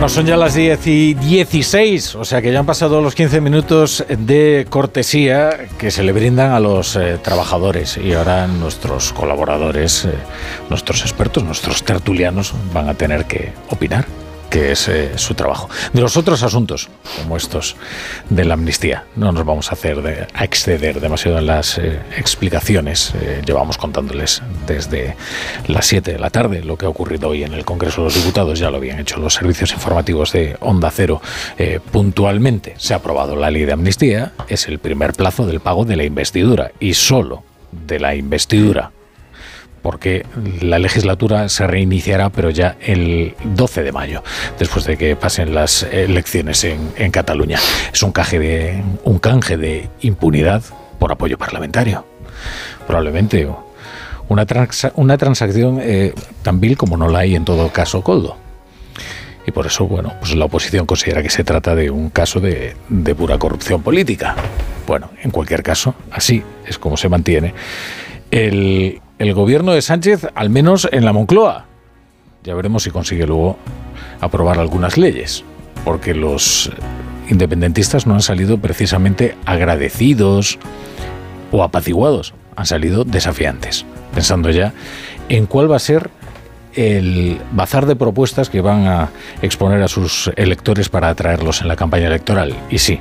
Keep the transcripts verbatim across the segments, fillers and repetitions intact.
Bueno, son ya las diez y dieciséis, o sea que ya han pasado los quince minutos de cortesía que se le brindan a los eh, trabajadores, y ahora nuestros colaboradores, eh, nuestros expertos, nuestros tertulianos van a tener que opinar, que es eh, su trabajo. De los otros asuntos, como estos de la amnistía, no nos vamos a hacer de, a exceder demasiado en las eh, explicaciones. Eh, llevamos contándoles desde las siete de la tarde lo que ha ocurrido hoy en el Congreso de los Diputados. Ya lo habían hecho los servicios informativos de Onda Cero eh, puntualmente. Se ha aprobado la ley de amnistía, es el primer plazo del pago de la investidura, y solo de la investidura, porque la legislatura se reiniciará, pero ya el doce de mayo, después de que pasen las elecciones en, en Cataluña. Es un canje de, un canje de impunidad por apoyo parlamentario. Probablemente una, transa, una transacción eh, tan vil como no la hay en todo caso Koldo. Y por eso, bueno, pues la oposición considera que se trata de un caso de, de pura corrupción política. Bueno, en cualquier caso, así es como se mantiene el... el gobierno de Sánchez, al menos en la Moncloa. Ya veremos si consigue luego aprobar algunas leyes, porque los independentistas no han salido precisamente agradecidos o apaciguados, han salido desafiantes, pensando ya en cuál va a ser el bazar de propuestas que van a exponer a sus electores para atraerlos en la campaña electoral. Y sí,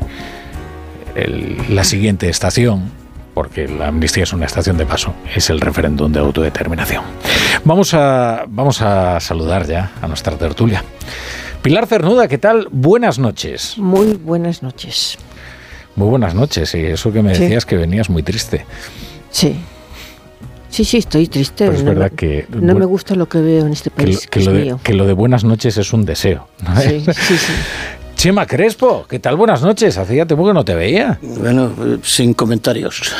el, la siguiente estación, porque la amnistía es una estación de paso, es el referéndum de autodeterminación. Vamos a, vamos a saludar ya a nuestra tertulia. Pilar Cernuda, ¿qué tal? Buenas noches. Muy buenas noches. Muy buenas noches, y eso que me decías, sí, que venías muy triste. Sí. Sí, sí, estoy triste. Pero es no verdad me, que... No me gusta lo que veo en este país, que lo, que, que, lo es de, mío. que lo de buenas noches es un deseo, ¿no? Sí, sí, sí. Chema Crespo, ¿qué tal? Buenas noches. Hacía tiempo que no te veía. Bueno, sin comentarios.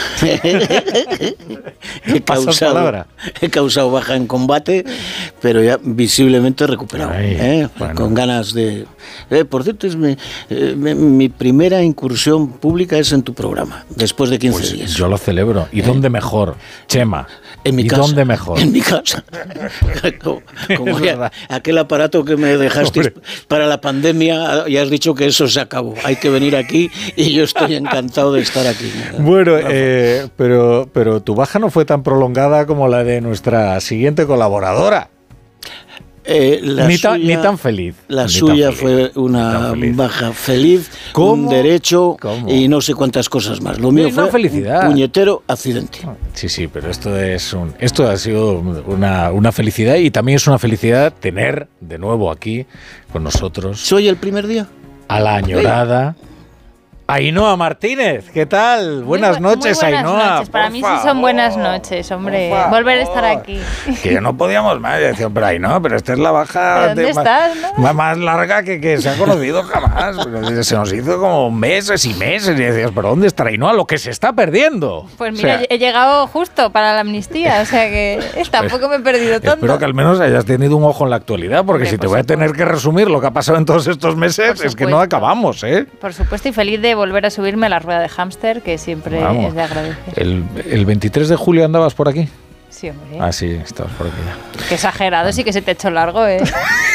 he, causado, he causado baja en combate, pero ya visiblemente recuperado. Ay, ¿eh? Bueno. Con ganas de... Eh, por cierto, es mi, eh, mi, mi primera incursión pública es en tu programa, después de quince pues días. Yo lo celebro. ¿Y eh? dónde mejor, Chema? En mi ¿Y casa. dónde mejor? En mi casa. como como ya, aquel aparato que me dejaste para la pandemia, ya has dicho que eso se acabó. Hay que venir aquí y yo estoy encantado de estar aquí. Bueno, eh, pero, pero tu baja no fue tan prolongada como la de nuestra siguiente colaboradora. Eh, la ni, suya, tan, ni tan feliz. La ni suya tan feliz, fue una feliz. baja feliz, ¿Cómo? Un derecho ¿Cómo? Y no sé cuántas cosas más. Lo mío sí, fue no, felicidad. Un puñetero accidente. Sí, sí, pero esto es un, esto ha sido una, una felicidad, y también es una felicidad tener de nuevo aquí con nosotros. ¿Soy el primer día? A la añorada Ainhoa Martínez, ¿qué tal? Buenas muy, noches, muy buenas Ainhoa. Noches. Para mí sí son buenas noches, hombre. Volver a estar aquí. Que ya no podíamos más. Decía, pero Ainhoa, pero esta es la baja ¿Dónde de, estás, más, no? más larga que, que se ha conocido jamás. Se nos hizo como meses y meses, y decías, ¿pero dónde está Ainhoa? Lo que se está perdiendo. Pues mira, o sea, he llegado justo para la amnistía, o sea que tampoco me he perdido tanto. Espero que al menos hayas tenido un ojo en la actualidad, porque hombre, si te voy supuesto. a tener que resumir lo que ha pasado en todos estos meses, es que no acabamos, ¿eh? Por supuesto, y feliz de volver a subirme a la rueda de hámster, que siempre Vamos. es de agradecer. El, el veintitrés de julio andabas por aquí. Sí, hombre. Ah, sí, estabas por aquí ya. Qué exagerado, ah. sí que se te ha hecho largo, ¿eh?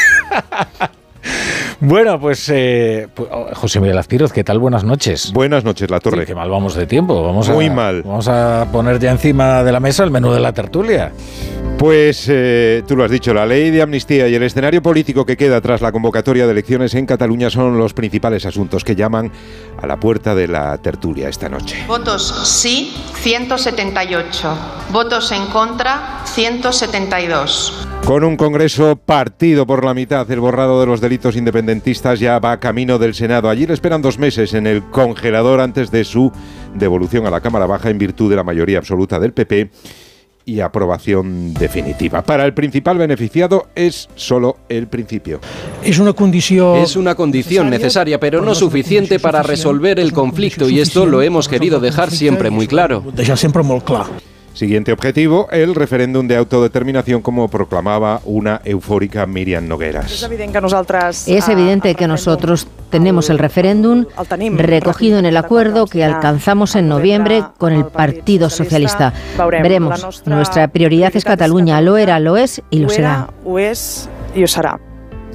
Bueno, pues eh, José Miguel Azpiroz, ¿qué tal? Buenas noches. Buenas noches, La Torre. Sí, qué mal vamos de tiempo. Vamos Muy a, mal. Vamos a poner ya encima de la mesa el menú de la tertulia. Pues eh, tú lo has dicho, la ley de amnistía y el escenario político que queda tras la convocatoria de elecciones en Cataluña son los principales asuntos que llaman a la puerta de la tertulia esta noche. Votos sí, ciento setenta y ocho. Votos en contra, ciento setenta y dos. Con un Congreso partido por la mitad, el borrado de los delitos independentistas ya va camino del Senado. Allí le esperan dos meses en el congelador antes de su devolución a la Cámara Baja en virtud de la mayoría absoluta del P P y aprobación definitiva. Para el principal beneficiado es solo el principio. Es una condición... Es una condición necesaria, pero no suficiente para resolver el conflicto, y esto lo hemos querido dejar siempre muy claro. Dejar siempre muy claro. Siguiente objetivo, el referéndum de autodeterminación, como proclamaba una eufórica Míriam Nogueras. Es evidente que nosotros, es evidente que nosotros tenemos el referéndum recogido en el acuerdo que alcanzamos en noviembre con el Partido Socialista. Veremos, nuestra prioridad es Cataluña, lo era, lo es y lo será.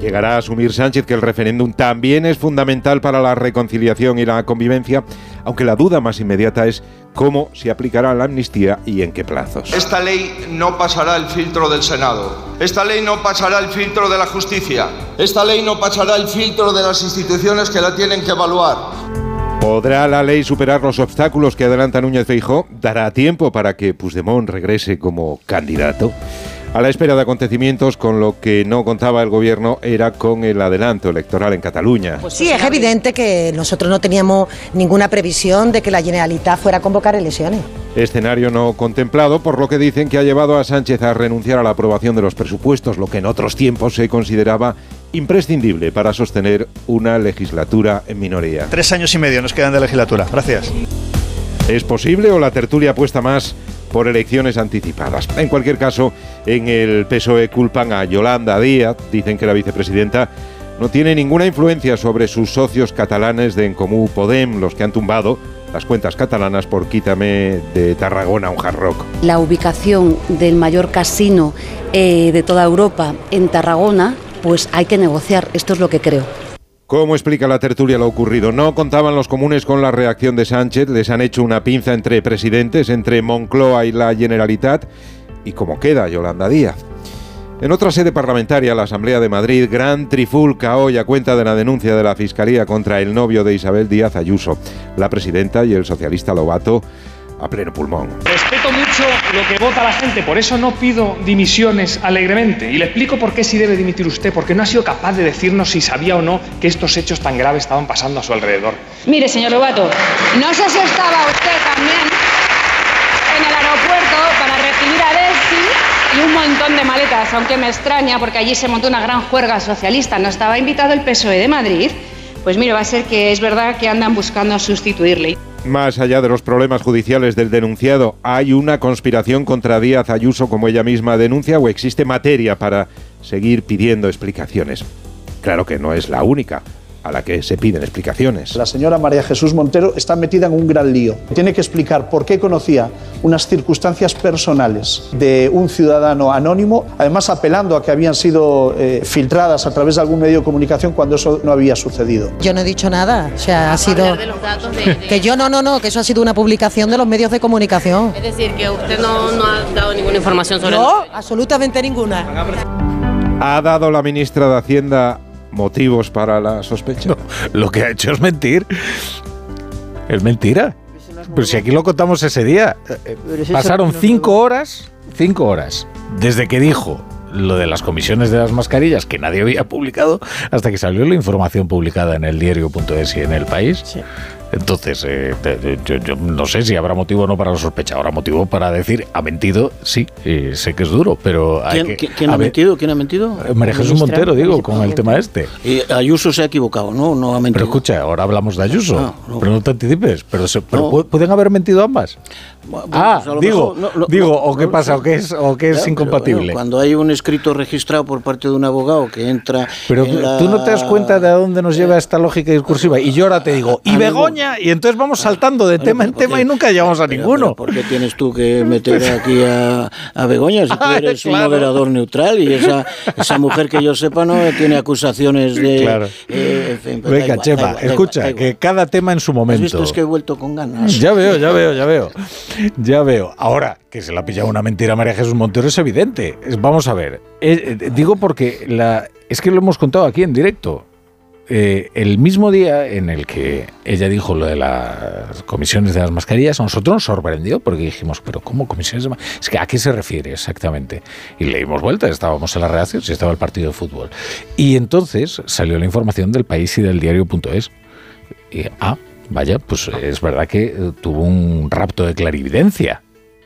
Llegará a asumir Sánchez que el referéndum también es fundamental para la reconciliación y la convivencia, aunque la duda más inmediata es cómo se aplicará la amnistía y en qué plazos. Esta ley no pasará el filtro del Senado. Esta ley no pasará el filtro de la justicia. Esta ley no pasará el filtro de las instituciones que la tienen que evaluar. ¿Podrá la ley superar los obstáculos que adelanta Núñez Feijóo? ¿Dará tiempo para que Puigdemont regrese como candidato? A la espera de acontecimientos, con lo que no contaba el gobierno era con el adelanto electoral en Cataluña. Pues sí, es evidente que nosotros no teníamos ninguna previsión de que la Generalitat fuera a convocar elecciones. Escenario no contemplado, por lo que dicen que ha llevado a Sánchez a renunciar a la aprobación de los presupuestos, lo que en otros tiempos se consideraba imprescindible para sostener una legislatura en minoría. Tres años y medio nos quedan de legislatura. Gracias. ¿Es posible o la tertulia apuesta más por elecciones anticipadas? En cualquier caso, en el P S O E culpan a Yolanda Díaz. Dicen que la vicepresidenta no tiene ninguna influencia sobre sus socios catalanes de En Comú Podem, los que han tumbado las cuentas catalanas por Quítame de Tarragona un Hard Rock. La ubicación del mayor casino eh, de toda Europa en Tarragona, pues hay que negociar. Esto es lo que creo. ¿Cómo explica la tertulia lo ocurrido? No contaban los comunes con la reacción de Sánchez, les han hecho una pinza entre presidentes, entre Moncloa y la Generalitat, y cómo queda Yolanda Díaz. En otra sede parlamentaria, la Asamblea de Madrid, gran trifulca hoy a cuenta de la denuncia de la Fiscalía contra el novio de Isabel Díaz Ayuso, la presidenta y el socialista Lobato a pleno pulmón. Respeto mucho lo que vota la gente, por eso no pido dimisiones alegremente. Y le explico por qué sí debe dimitir usted, porque no ha sido capaz de decirnos si sabía o no que estos hechos tan graves estaban pasando a su alrededor. Mire, señor Lobato, no sé si estaba usted también en el aeropuerto para recibir a Delcy y un montón de maletas, aunque me extraña porque allí se montó una gran juerga socialista. ¿No estaba invitado el P S O E de Madrid? Pues mire, va a ser que es verdad que andan buscando sustituirle. Más allá de los problemas judiciales del denunciado, ¿hay una conspiración contra Díaz Ayuso, como ella misma denuncia, o existe materia para seguir pidiendo explicaciones? Claro que no es la única a la que se piden explicaciones. La señora María Jesús Montero está metida en un gran lío. Tiene que explicar por qué conocía unas circunstancias personales de un ciudadano anónimo, además apelando a que habían sido eh, filtradas a través de algún medio de comunicación cuando eso no había sucedido. Yo no he dicho nada, o sea, ha sido... De los datos de, de... Que yo no, no, no, que eso ha sido una publicación de los medios de comunicación. Es decir, que usted no, no ha dado ninguna información sobre... No, absolutamente ninguna. ¿Ha dado la ministra de Hacienda motivos para la sospecha? No, lo que ha hecho es mentir. Es mentira. Pero si aquí lo contamos ese día. Pasaron cinco horas, cinco horas, desde que dijo lo de las comisiones de las mascarillas, que nadie había publicado, hasta que salió la información publicada en el diario punto es y en El País. Sí. Entonces, eh, yo, yo no sé si habrá motivo o no para la sospecha. Habrá motivo para decir, ha mentido, sí, eh, sé que es duro, pero hay ¿Quién, que... ¿quién ha mentido? ¿Quién ha mentido? María Jesús Montero, digo, con el tema este. Y Ayuso se ha equivocado, ¿no? No ha mentido. Pero escucha, ahora hablamos de Ayuso, ah, no. pero no te anticipes. Pero, se, pero no. ¿pueden haber mentido ambas? Bueno, ah, pues digo, mejor, no, lo, digo, o qué pé pasa, o qué es, o qué es claro, incompatible. Bueno, cuando hay un escrito registrado por parte de un abogado que entra... Pero tú la... no te das cuenta de a dónde nos lleva esta lógica discursiva. Y yo ahora te digo, y Begoña, y entonces vamos saltando de tema en tema y nunca llegamos a ninguno. ¿Por qué tienes tú que meter aquí a, a Begoña si tú eres claro. un moderador neutral y esa, esa mujer que yo sepa no tiene acusaciones de... Claro. Eh, en fin, Venga, igual, Chema, igual, escucha, igual, que cada tema en su momento. ¿Has visto? Es que he vuelto con ganas. Ya veo, ya veo, ya veo. Ya veo. Ahora, que se le ha pillado una mentira a María Jesús Montero es evidente. Vamos a ver. Eh, eh, digo porque la, es que lo hemos contado aquí en directo. Eh, el mismo día en el que ella dijo lo de las comisiones de las mascarillas, a nosotros nos sorprendió porque dijimos, pero ¿cómo comisiones de mascarillas? Es que ¿a qué se refiere exactamente? Y le dimos vuelta, estábamos en la redacción, si estaba el partido de fútbol. Y entonces salió la información del País y del diario punto es. Y, ah, vaya, pues es verdad que tuvo un rapto de clarividencia.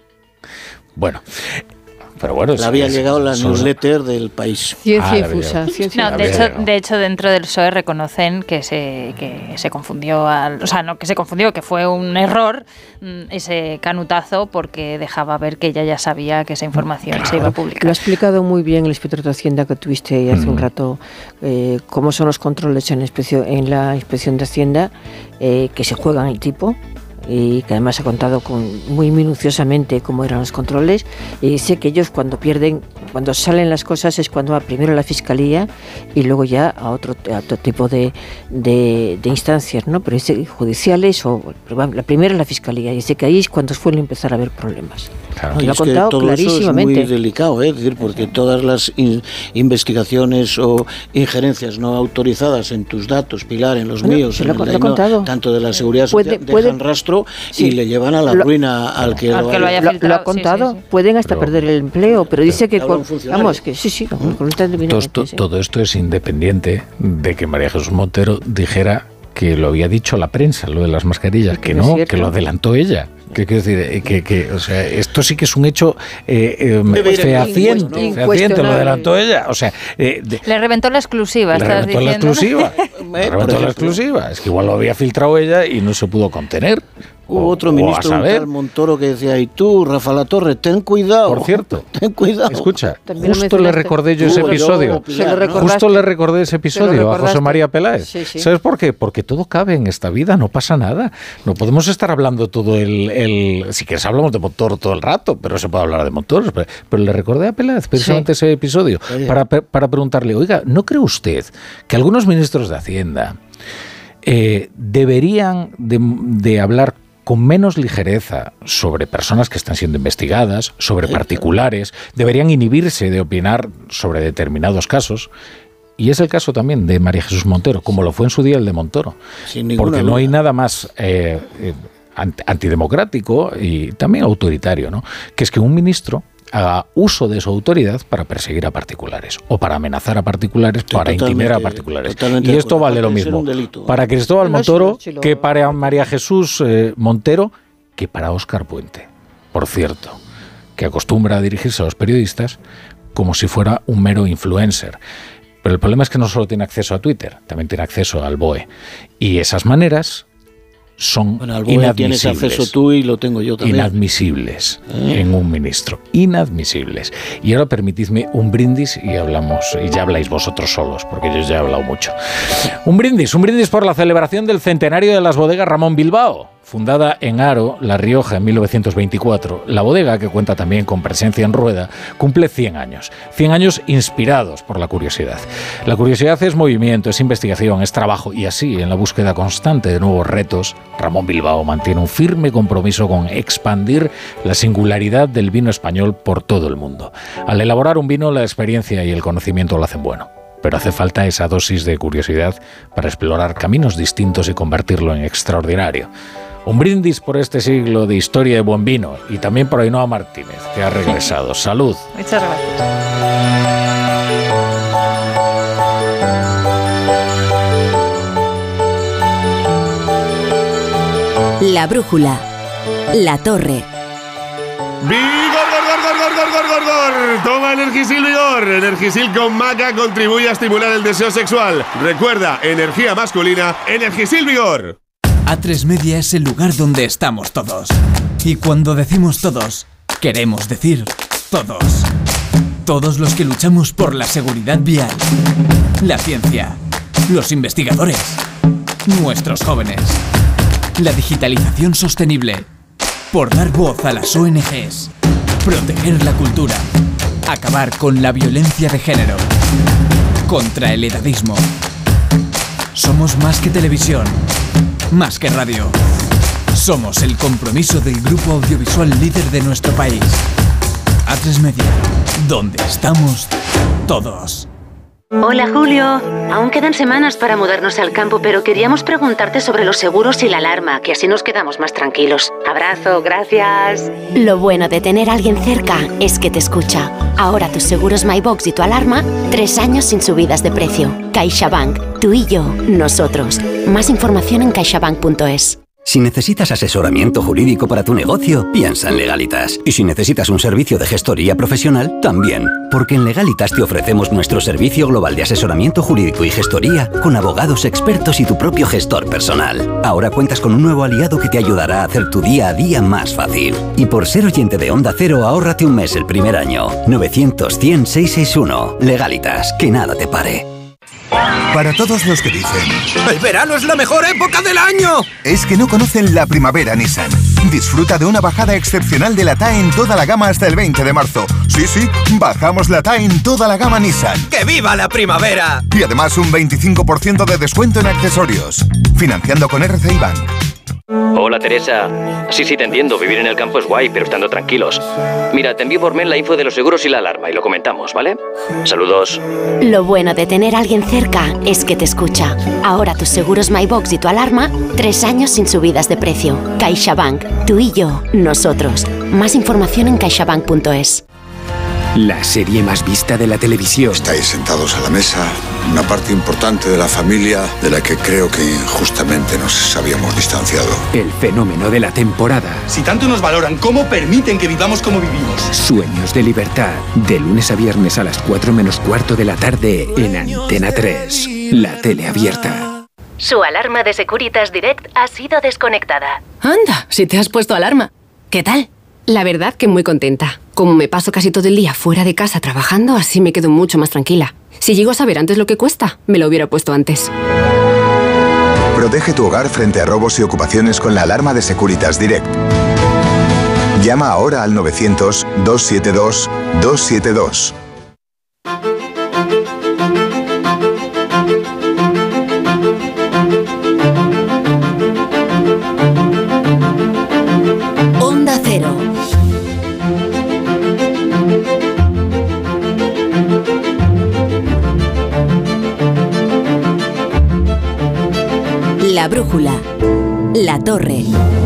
Bueno, pero bueno, le había llegado la newsletter del País. Ciencia ah, infusa. Ciencia no, de hecho, de hecho, dentro del P S O E reconocen que se que se confundió, al, o sea, no que se confundió, que fue un error ese canutazo porque dejaba ver que ella ya sabía que esa información claro. se iba a publicar. Lo ha explicado muy bien el inspector de Hacienda que tuviste hace mm. un rato, eh, cómo son los controles en, inspección, en la inspección de Hacienda, eh, que se juegan el tipo. y que además ha contado con muy minuciosamente cómo eran los controles, y dice que ellos cuando pierden, cuando salen las cosas es cuando va primero a la Fiscalía y luego ya a otro, a otro tipo de, de, de instancias, ¿no? Pero dice judiciales, o la primera es la Fiscalía, y dice que ahí es cuando suele empezar a haber problemas. Claro. Lo ha contado todo clarísimamente. Eso es muy delicado, ¿eh? Es decir, porque todas las in- investigaciones o injerencias no autorizadas en tus datos, Pilar, en los bueno, míos, en lo, el lo no, tanto de la seguridad social, puede, dejan puede, rastro sí, y le llevan a la lo, ruina al que, al lo, que lo haya filtrado. Lo, lo ha contado, sí, sí, sí. Pueden hasta pero, perder el empleo, pero, pero dice que con, vamos, que sí, sí, ¿Mm? con todo, esto, sí. todo esto es independiente de que María Jesús Montero dijera que lo había dicho la prensa, lo de las mascarillas, que no, que lo adelantó ella. ¿Qué quiero decir? Que, que, o sea, esto sí que es un hecho eh, eh, fehaciente, fehaciente, lo adelantó ella. O sea, eh, de, le reventó la exclusiva. Le reventó la exclusiva. Le reventó la exclusiva. Es que igual lo había filtrado ella y no se pudo contener. Hubo otro ministro, un tal Montoro, que decía, y tú, Rafa Latorre, ten cuidado. Por cierto, ten cuidado. Escucha, También justo le recordé yo ese episodio. Pilar, ¿no? Justo le recordé ese episodio a José María Peláez. Sí, sí. ¿Sabes por qué? Porque todo cabe en esta vida, no pasa nada. No podemos estar hablando todo el... el si quieres hablamos de Montoro todo el rato, pero se puede hablar de Montoro. Pero, pero le recordé a Peláez precisamente sí. ese episodio para, para preguntarle, oiga, ¿no cree usted que algunos ministros de Hacienda eh, deberían de, de hablar con menos ligereza sobre personas que están siendo investigadas, sobre particulares, deberían inhibirse de opinar sobre determinados casos? Y es el caso también de María Jesús Montero, como lo fue en su día el de Montoro. Porque no hay nada más eh, eh, antidemocrático y también autoritario, ¿no? Que es que un ministro haga uso de su autoridad para perseguir a particulares o para amenazar a particulares, sí, para intimidar a particulares. Y esto vale lo mismo para Cristóbal Montoro que para María Jesús eh, Montero, que para Óscar Puente, por cierto, que acostumbra a dirigirse a los periodistas como si fuera un mero influencer. Pero el problema es que no solo tiene acceso a Twitter, también tiene acceso al B O E. Y esas maneras son bueno, inadmisibles. Tienes acceso tú y lo tengo yo también. Inadmisibles ¿Eh? en un ministro. Inadmisibles. Y ahora permitidme un brindis y hablamos, y ya habláis vosotros solos, porque yo ya he hablado mucho. Un brindis, un brindis por la celebración del centenario de las bodegas Ramón Bilbao. Fundada en Haro, La Rioja, en mil novecientos veinticuatro, la bodega, que cuenta también con presencia en rueda, cumple cien años. cien años inspirados por la curiosidad. La curiosidad es movimiento, es investigación, es trabajo, y así, en la búsqueda constante de nuevos retos, Ramón Bilbao mantiene un firme compromiso con expandir la singularidad del vino español por todo el mundo. Al elaborar un vino, la experiencia y el conocimiento lo hacen bueno. Pero hace falta esa dosis de curiosidad para explorar caminos distintos y convertirlo en extraordinario. Un brindis por este siglo de historia de buen vino y también por Ainhoa Martínez, que ha regresado. ¡Salud! Muchas gracias. La brújula. La torre. ¡Vigor, gor, gor, gor, gor, gor, gor, gor! Toma Energisil Vigor. Energisil con maca contribuye a estimular el deseo sexual. Recuerda, energía masculina, Energisil Vigor. A tres Media es el lugar donde estamos todos. Y cuando decimos todos, queremos decir todos. Todos los que luchamos por la seguridad vial, la ciencia, los investigadores, nuestros jóvenes, la digitalización sostenible, por dar voz a las O N Ges, proteger la cultura, acabar con la violencia de género, contra el edadismo. Somos más que televisión, más que radio. Somos el compromiso del grupo audiovisual líder de nuestro país. A tres Media, donde estamos todos. Hola Julio, aún quedan semanas para mudarnos al campo, pero queríamos preguntarte sobre los seguros y la alarma, que así nos quedamos más tranquilos. Abrazo, gracias. Lo bueno de tener a alguien cerca es que te escucha. Ahora tus seguros MyBox y tu alarma, tres años sin subidas de precio. CaixaBank, tú y yo, nosotros. Más información en caixabank punto es. Si necesitas asesoramiento jurídico para tu negocio, piensa en Legalitas. Y si necesitas un servicio de gestoría profesional, también. Porque en Legalitas te ofrecemos nuestro servicio global de asesoramiento jurídico y gestoría con abogados expertos y tu propio gestor personal. Ahora cuentas con un nuevo aliado que te ayudará a hacer tu día a día más fácil. Y por ser oyente de Onda Cero, ahórrate un mes el primer año. novecientos, cien, seiscientos sesenta y uno. Legalitas, que nada te pare. Para todos los que dicen ¡el verano es la mejor época del año! Es que no conocen la primavera Nissan. Disfruta de una bajada excepcional de la T A E en toda la gama hasta el veinte de marzo. Sí, sí, bajamos la T A E en toda la gama Nissan. ¡Que viva la primavera! Y además un veinticinco por ciento de descuento en accesorios. Financiando con R C I Bank. Hola, Teresa. Sí, sí, te entiendo. Vivir en el campo es guay, pero estando tranquilos. Mira, te envío por mail la info de los seguros y la alarma y lo comentamos, ¿vale? Saludos. Lo bueno de tener a alguien cerca es que te escucha. Ahora tus seguros MyBox y tu alarma, tres años sin subidas de precio. CaixaBank. Tú y yo. Nosotros. Más información en caixabank punto es. La serie más vista de la televisión. Estáis sentados a la mesa, una parte importante de la familia de la que creo que injustamente nos habíamos distanciado. El fenómeno de la temporada. Si tanto nos valoran, ¿cómo permiten que vivamos como vivimos? Sueños de libertad. De lunes a viernes a las cuatro menos cuarto de la tarde en Antena tres. La tele abierta. Su alarma de Securitas Direct ha sido desconectada. Anda, si te has puesto alarma. ¿Qué tal? La verdad que muy contenta. Como me paso casi todo el día fuera de casa trabajando, así me quedo mucho más tranquila. Si llego a saber antes lo que cuesta, me lo hubiera puesto antes. Protege tu hogar frente a robos y ocupaciones con la alarma de Securitas Direct. Llama ahora al novecientos, doscientos setenta y dos, doscientos setenta y dos. Onda Cero. La brújula. La torre.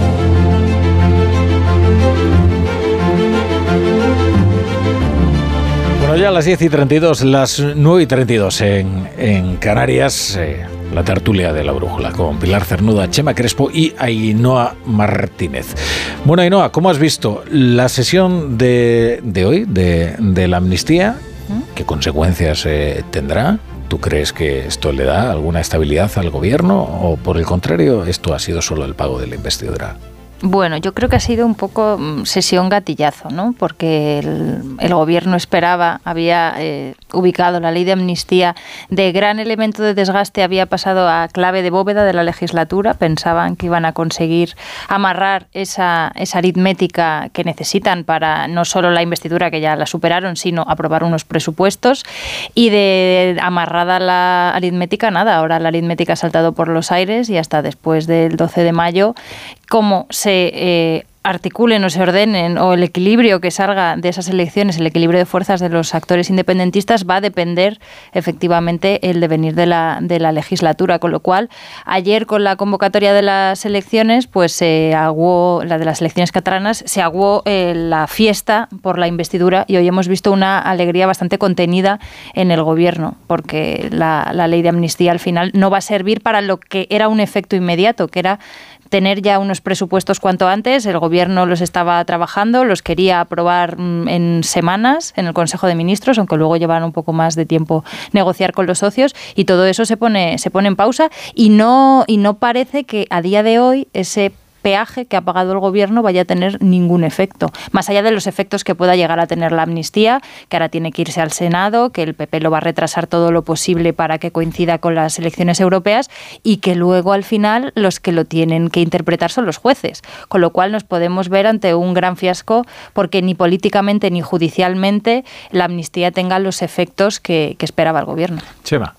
Bueno, ya a las diez y treinta y dos, las nueve y treinta y dos en, en Canarias, eh, la tertulia de la brújula con Pilar Cernuda, Chema Crespo y Ainhoa Martínez. Bueno, Ainhoa, ¿cómo has visto la sesión de, de hoy de, de la amnistía? ¿Qué consecuencias eh, tendrá? ¿Tú crees que esto le da alguna estabilidad al gobierno o, por el contrario, esto ha sido solo el pago de la investidura? Bueno, yo creo que ha sido un poco sesión gatillazo, ¿no? Porque el, el gobierno esperaba, había eh, ubicado la ley de amnistía de gran elemento de desgaste, había pasado a clave de bóveda de la legislatura, pensaban que iban a conseguir amarrar esa, esa aritmética que necesitan para no solo la investidura, que ya la superaron, sino aprobar unos presupuestos, y de amarrada la aritmética, nada, ahora la aritmética ha saltado por los aires y hasta después del doce de mayo, cómo se eh, articulen o se ordenen, o el equilibrio que salga de esas elecciones, el equilibrio de fuerzas de los actores independentistas, va a depender efectivamente el devenir de la, de la legislatura, con lo cual ayer con la convocatoria de las elecciones, pues se aguó, la de las elecciones catalanas, se aguó eh, la fiesta por la investidura, y hoy hemos visto una alegría bastante contenida en el gobierno, porque la, la ley de amnistía al final no va a servir para lo que era un efecto inmediato, que era tener ya unos presupuestos cuanto antes. El gobierno los estaba trabajando, los quería aprobar en semanas en el Consejo de Ministros, aunque luego llevaron un poco más de tiempo negociar con los socios, y todo eso se pone, se pone en pausa, y no, y no parece que a día de hoy ese peaje que ha pagado el gobierno vaya a tener ningún efecto, más allá de los efectos que pueda llegar a tener la amnistía, que ahora tiene que irse al Senado, que el P P lo va a retrasar todo lo posible para que coincida con las elecciones europeas, y que luego al final los que lo tienen que interpretar son los jueces, con lo cual nos podemos ver ante un gran fiasco, porque ni políticamente ni judicialmente la amnistía tenga los efectos que, que esperaba el gobierno. Chema.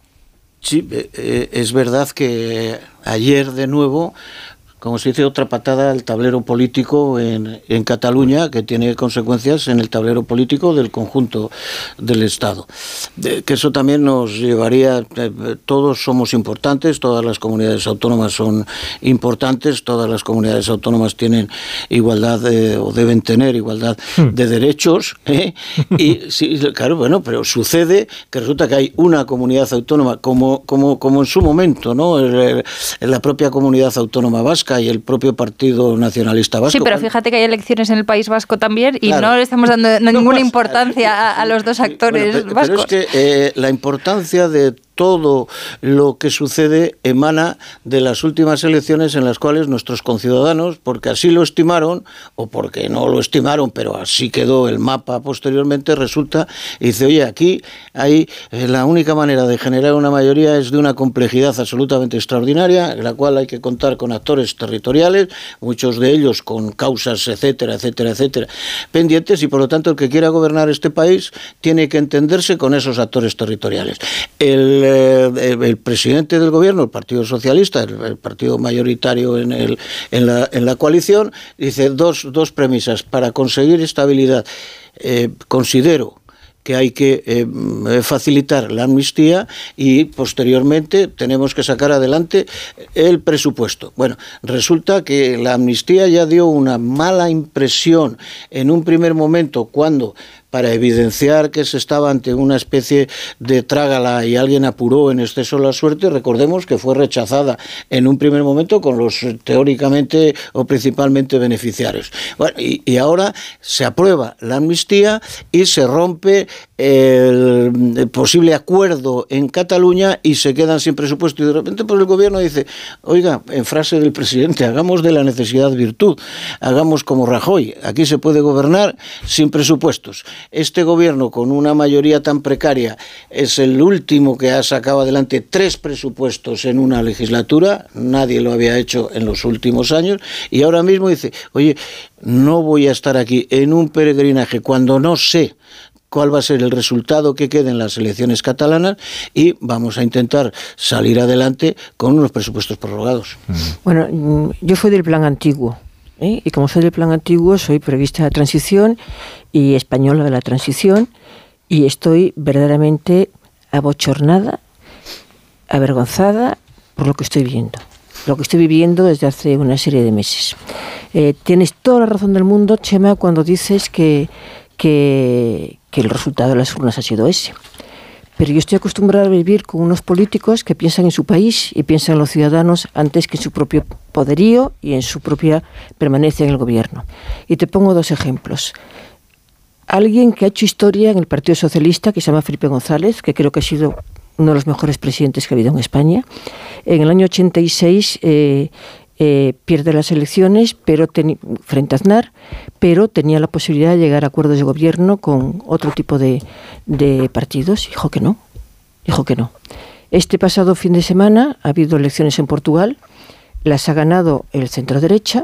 Sí, eh, es verdad que ayer de nuevo, como se dice, otra patada al tablero político en, en Cataluña, que tiene consecuencias en el tablero político del conjunto del Estado. De, que eso también nos llevaría, eh, todos somos importantes, todas las comunidades autónomas son importantes, todas las comunidades autónomas tienen igualdad eh, o deben tener igualdad de derechos, ¿eh? Y sí, claro, bueno, pero sucede que resulta que hay una comunidad autónoma, como, como, como en su momento, ¿no? En la propia comunidad autónoma vasca y el propio Partido Nacionalista Vasco. Sí, pero fíjate que hay elecciones en el País Vasco también, y claro, no le estamos dando no ninguna pasa, importancia a, a los dos actores bueno, pero, vascos. Pero es que eh, la importancia de todo lo que sucede emana de las últimas elecciones en las cuales nuestros conciudadanos, porque así lo estimaron, o porque no lo estimaron, pero así quedó el mapa posteriormente, resulta, y dice, oye, aquí hay eh, la única manera de generar una mayoría es de una complejidad absolutamente extraordinaria, en la cual hay que contar con actores territoriales, muchos de ellos con causas, etcétera, etcétera, etcétera, pendientes, y por lo tanto el que quiera gobernar este país tiene que entenderse con esos actores territoriales. El, eh, el presidente del gobierno, el Partido Socialista, el, el partido mayoritario en, el, en, la, en la coalición, dice dos, dos premisas. Para conseguir estabilidad, eh, considero que hay que eh, facilitar la amnistía y posteriormente tenemos que sacar adelante el presupuesto. Bueno, resulta que la amnistía ya dio una mala impresión en un primer momento cuando, para evidenciar que se estaba ante una especie de trágala y alguien apuró en exceso la suerte, recordemos que fue rechazada en un primer momento con los teóricamente o principalmente beneficiarios. Bueno, y, y ahora se aprueba la amnistía y se rompe el, el posible acuerdo en Cataluña y se quedan sin presupuesto, y de repente pues el gobierno dice, oiga, en frase del presidente, hagamos de la necesidad virtud, hagamos como Rajoy, aquí se puede gobernar sin presupuestos. Este gobierno, con una mayoría tan precaria, es el último que ha sacado adelante tres presupuestos en una legislatura, nadie lo había hecho en los últimos años, y ahora mismo dice, oye, no voy a estar aquí en un peregrinaje cuando no sé cuál va a ser el resultado que quede en las elecciones catalanas y vamos a intentar salir adelante con unos presupuestos prorrogados. Bueno, yo soy del plan antiguo. ¿Eh? Y como soy del plan antiguo, soy prevista de transición y española de la transición, y estoy verdaderamente abochornada, avergonzada por lo que estoy viendo, lo que estoy viviendo desde hace una serie de meses. Eh, tienes toda la razón del mundo, Chema, cuando dices que, que, que el resultado de las urnas ha sido ese. Pero yo estoy acostumbrada a vivir con unos políticos que piensan en su país y piensan en los ciudadanos antes que en su propio poderío y en su propia permanencia en el gobierno. Y te pongo dos ejemplos. Alguien que ha hecho historia en el Partido Socialista, que se llama Felipe González, que creo que ha sido uno de los mejores presidentes que ha habido en España. En el año ochenta y seis eh, eh, pierde las elecciones pero ten, frente a Aznar, pero tenía la posibilidad de llegar a acuerdos de gobierno con otro tipo de, de partidos. Dijo que no, dijo que no. Este pasado fin de semana ha habido elecciones en Portugal, las ha ganado el centro-derecha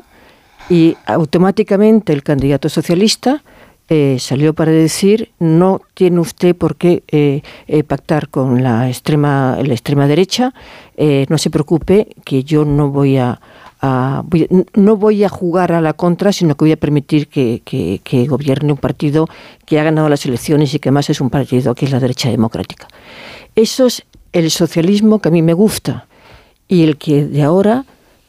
y automáticamente el candidato socialista Eh, salió para decir, no tiene usted por qué eh, eh, pactar con la extrema, la extrema derecha, eh, no se preocupe que yo no voy a, a voy, no voy a jugar a la contra, sino que voy a permitir que, que, que gobierne un partido que ha ganado las elecciones y que además es un partido que es la derecha democrática. Eso es el socialismo que a mí me gusta, y el que de ahora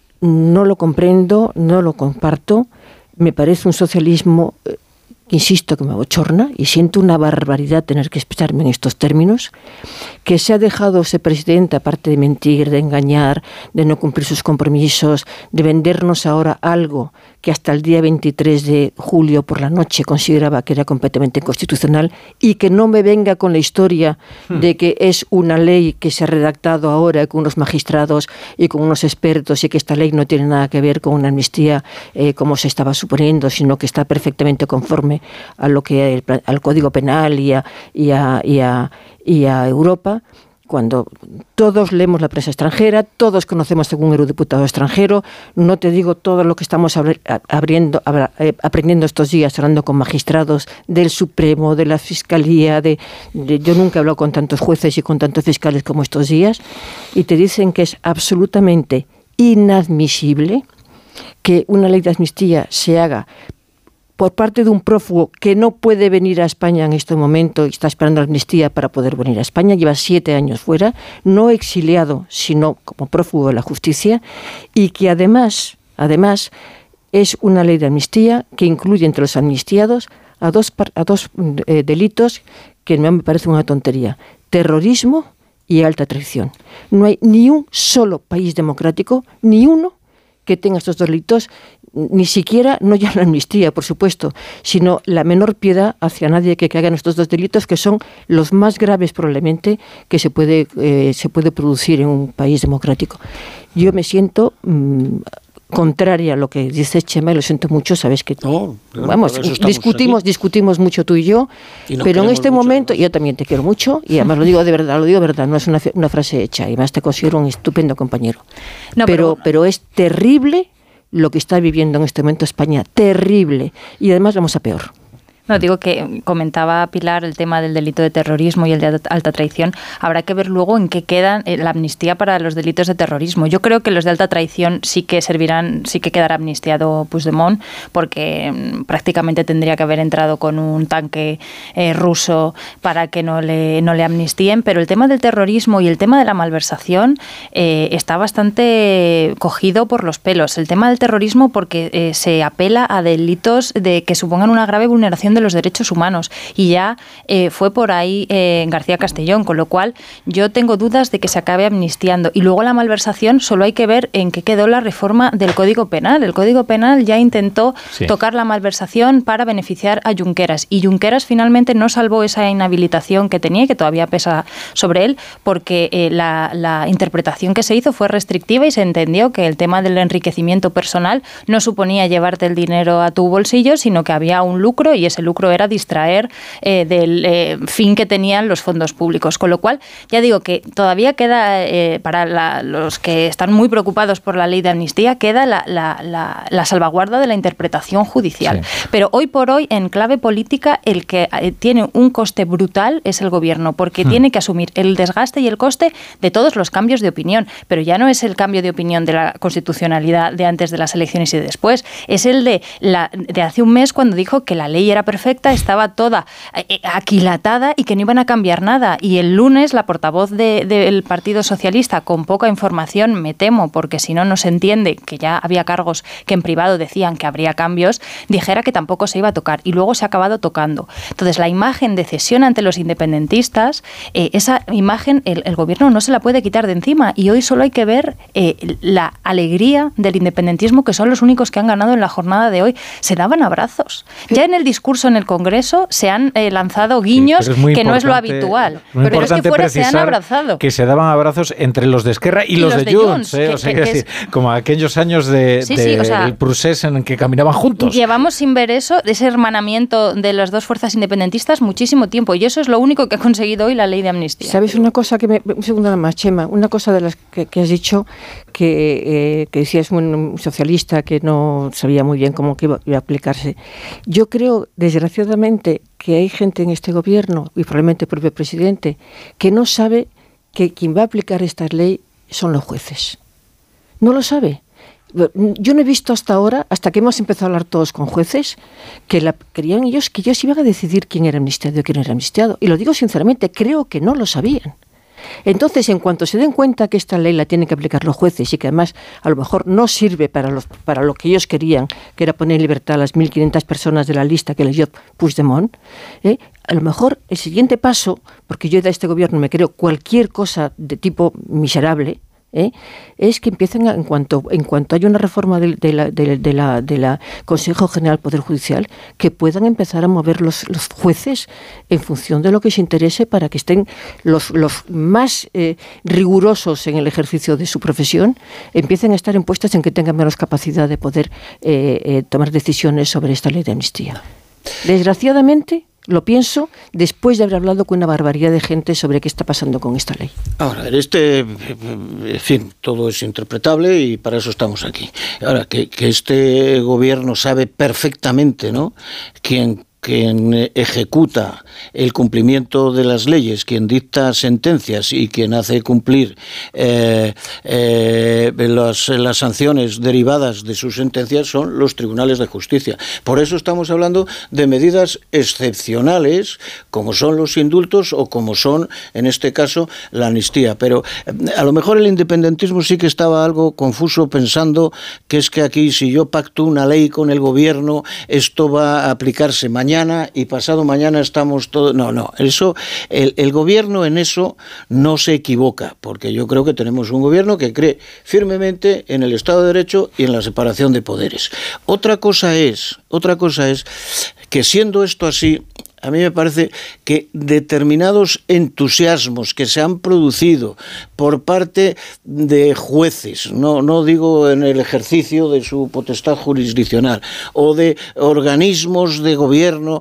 no lo comprendo, no lo comparto, me parece un socialismo eh, insisto que me abochorna y siento una barbaridad tener que expresarme en estos términos, que se ha dejado ese presidente, aparte de mentir, de engañar, de no cumplir sus compromisos, de vendernos ahora algo que hasta el día veintitrés de julio por la noche consideraba que era completamente inconstitucional, y que no me venga con la historia de que es una ley que se ha redactado ahora con unos magistrados y con unos expertos y que esta ley no tiene nada que ver con una amnistía eh, como se estaba suponiendo, sino que está perfectamente conforme a lo que el, al Código Penal y a, y a, y a, y a Europa, cuando todos leemos la prensa extranjera, todos conocemos a algún eurodiputado extranjero, no te digo todo lo que estamos abriendo, aprendiendo estos días, hablando con magistrados del Supremo, de la Fiscalía, de, de, yo nunca he hablado con tantos jueces y con tantos fiscales como estos días, y te dicen que es absolutamente inadmisible que una ley de amnistía se haga por parte de un prófugo que no puede venir a España en este momento y está esperando la amnistía para poder venir a España, lleva siete años fuera, no exiliado, sino como prófugo de la justicia, y que además, además es una ley de amnistía que incluye entre los amnistiados a dos, a dos eh, delitos que no me parece una tontería: terrorismo y alta traición. No hay ni un solo país democrático, ni uno, que tenga estos delitos ni siquiera, no ya la amnistía, por supuesto, sino la menor piedad hacia nadie que haga estos dos delitos, que son los más graves probablemente que se puede, eh, se puede producir en un país democrático. Yo me siento mmm, contraria a lo que dice Chema, y lo siento mucho, sabes que no, vamos, discutimos, aquí. discutimos mucho tú y yo, y pero en este momento, además. Yo también te quiero mucho, y además lo digo de verdad, lo digo de verdad, no es una, una frase hecha, y además te considero un estupendo compañero. No, pero, pero, pero es terrible lo que está viviendo en este momento España, terrible, y además vamos a peor. No, digo que comentaba Pilar el tema del delito de terrorismo y el de alta traición. Habrá que ver luego en qué queda la amnistía para los delitos de terrorismo. Yo creo que los de alta traición sí que servirán, sí que quedará amnistiado Puigdemont, porque prácticamente tendría que haber entrado con un tanque eh, ruso para que no le, no le amnistíen. Pero el tema del terrorismo y el tema de la malversación eh, está bastante cogido por los pelos. El tema del terrorismo porque eh, se apela a delitos de que supongan una grave vulneración de los derechos humanos, y ya eh, fue por ahí eh, García Castellón, con lo cual yo tengo dudas de que se acabe amnistiando. Y luego la malversación, solo hay que ver en qué quedó la reforma del Código Penal. El Código Penal ya intentó sí. tocar la malversación para beneficiar a Junqueras, y Junqueras finalmente no salvó esa inhabilitación que tenía y que todavía pesa sobre él, porque eh, la, la interpretación que se hizo fue restrictiva y se entendió que el tema del enriquecimiento personal no suponía llevarte el dinero a tu bolsillo, sino que había un lucro, y ese lucro era distraer eh, del eh, fin que tenían los fondos públicos. Con lo cual, ya digo que todavía queda, eh, para la, los que están muy preocupados por la ley de amnistía, queda la, la, la, la salvaguarda de la interpretación judicial. Sí. Pero hoy por hoy, en clave política, el que eh, tiene un coste brutal es el gobierno, porque hmm. tiene que asumir el desgaste y el coste de todos los cambios de opinión. Pero ya no es el cambio de opinión de la constitucionalidad de antes de las elecciones y de después, es el de, la, de hace un mes, cuando dijo que la ley era perfecta, estaba toda eh, aquilatada y que no iban a cambiar nada. Y el lunes la portavoz de, del Partido Socialista, con poca información, me temo, porque si no, no se entiende, que ya había cargos que en privado decían que habría cambios, dijera que tampoco se iba a tocar, y luego se ha acabado tocando. Entonces, la imagen de cesión ante los independentistas, eh, esa imagen el, el gobierno no se la puede quitar de encima, y hoy solo hay que ver eh, la alegría del independentismo, que son los únicos que han ganado en la jornada de hoy. Se daban abrazos. Ya en el discurso en el Congreso se han eh, lanzado guiños, sí, que no es lo habitual. Pero es que fuera se han abrazado. Que se daban abrazos entre los de Esquerra y, y los, los de Junts. Eh, que, o sea, que, que decir, es... como aquellos años de, sí, de sí, o sea, el Prusés en que caminaban juntos. Llevamos sin ver eso, ese hermanamiento de las dos fuerzas independentistas, muchísimo tiempo. Y eso es lo único que ha conseguido hoy la ley de amnistía. ¿Sabes una cosa que me... Un segundo nada más, Chema. Una cosa de las que, que has dicho, que, eh, que decías un socialista que no sabía muy bien cómo que iba, iba a aplicarse. Yo creo, desgraciadamente, que hay gente en este gobierno, y probablemente el propio presidente, que no sabe que quien va a aplicar esta ley son los jueces. No lo sabe. Yo no he visto hasta ahora, hasta que hemos empezado a hablar todos con jueces, que la, querían ellos que ellos iban a decidir quién era amnistiado y quién no era amnistiado. Y lo digo sinceramente, creo que no lo sabían. Entonces, en cuanto se den cuenta que esta ley la tienen que aplicar los jueces y que además a lo mejor no sirve para, los, para lo que ellos querían, que era poner en libertad a las mil quinientas personas de la lista que leyó Puigdemont, ¿eh? a lo mejor el siguiente paso, porque yo de este gobierno me creo cualquier cosa de tipo miserable, ¿eh? es que empiecen a, en cuanto en cuanto haya una reforma de, de la de, de la de la Consejo General del Poder Judicial, que puedan empezar a mover los, los jueces en función de lo que se interese, para que estén los los más eh, rigurosos en el ejercicio de su profesión, empiecen a estar impuestas en que tengan menos capacidad de poder eh, eh, tomar decisiones sobre esta ley de amnistía. Desgraciadamente, lo pienso después de haber hablado con una barbaridad de gente sobre qué está pasando con esta ley. Ahora, este, en fin, todo es interpretable y para eso estamos aquí. Ahora, que, que este gobierno sabe perfectamente, ¿no?, quién quien ejecuta el cumplimiento de las leyes, quien dicta sentencias y quien hace cumplir eh, eh, las, las sanciones derivadas de sus sentencias son los tribunales de justicia. Por eso estamos hablando de medidas excepcionales, como son los indultos o como son, en este caso, la amnistía. Pero eh, a lo mejor el independentismo sí que estaba algo confuso, pensando que es que aquí, si yo pacto una ley con el gobierno, esto va a aplicarse mañana mañana y pasado mañana estamos todos... No, no, eso, el, el gobierno en eso no se equivoca, porque yo creo que tenemos un gobierno que cree firmemente en el Estado de Derecho y en la separación de poderes. Otra cosa es, otra cosa es que siendo esto así, a mí me parece que determinados entusiasmos que se han producido por parte de jueces, no, no digo en el ejercicio de su potestad jurisdiccional, o de organismos de gobierno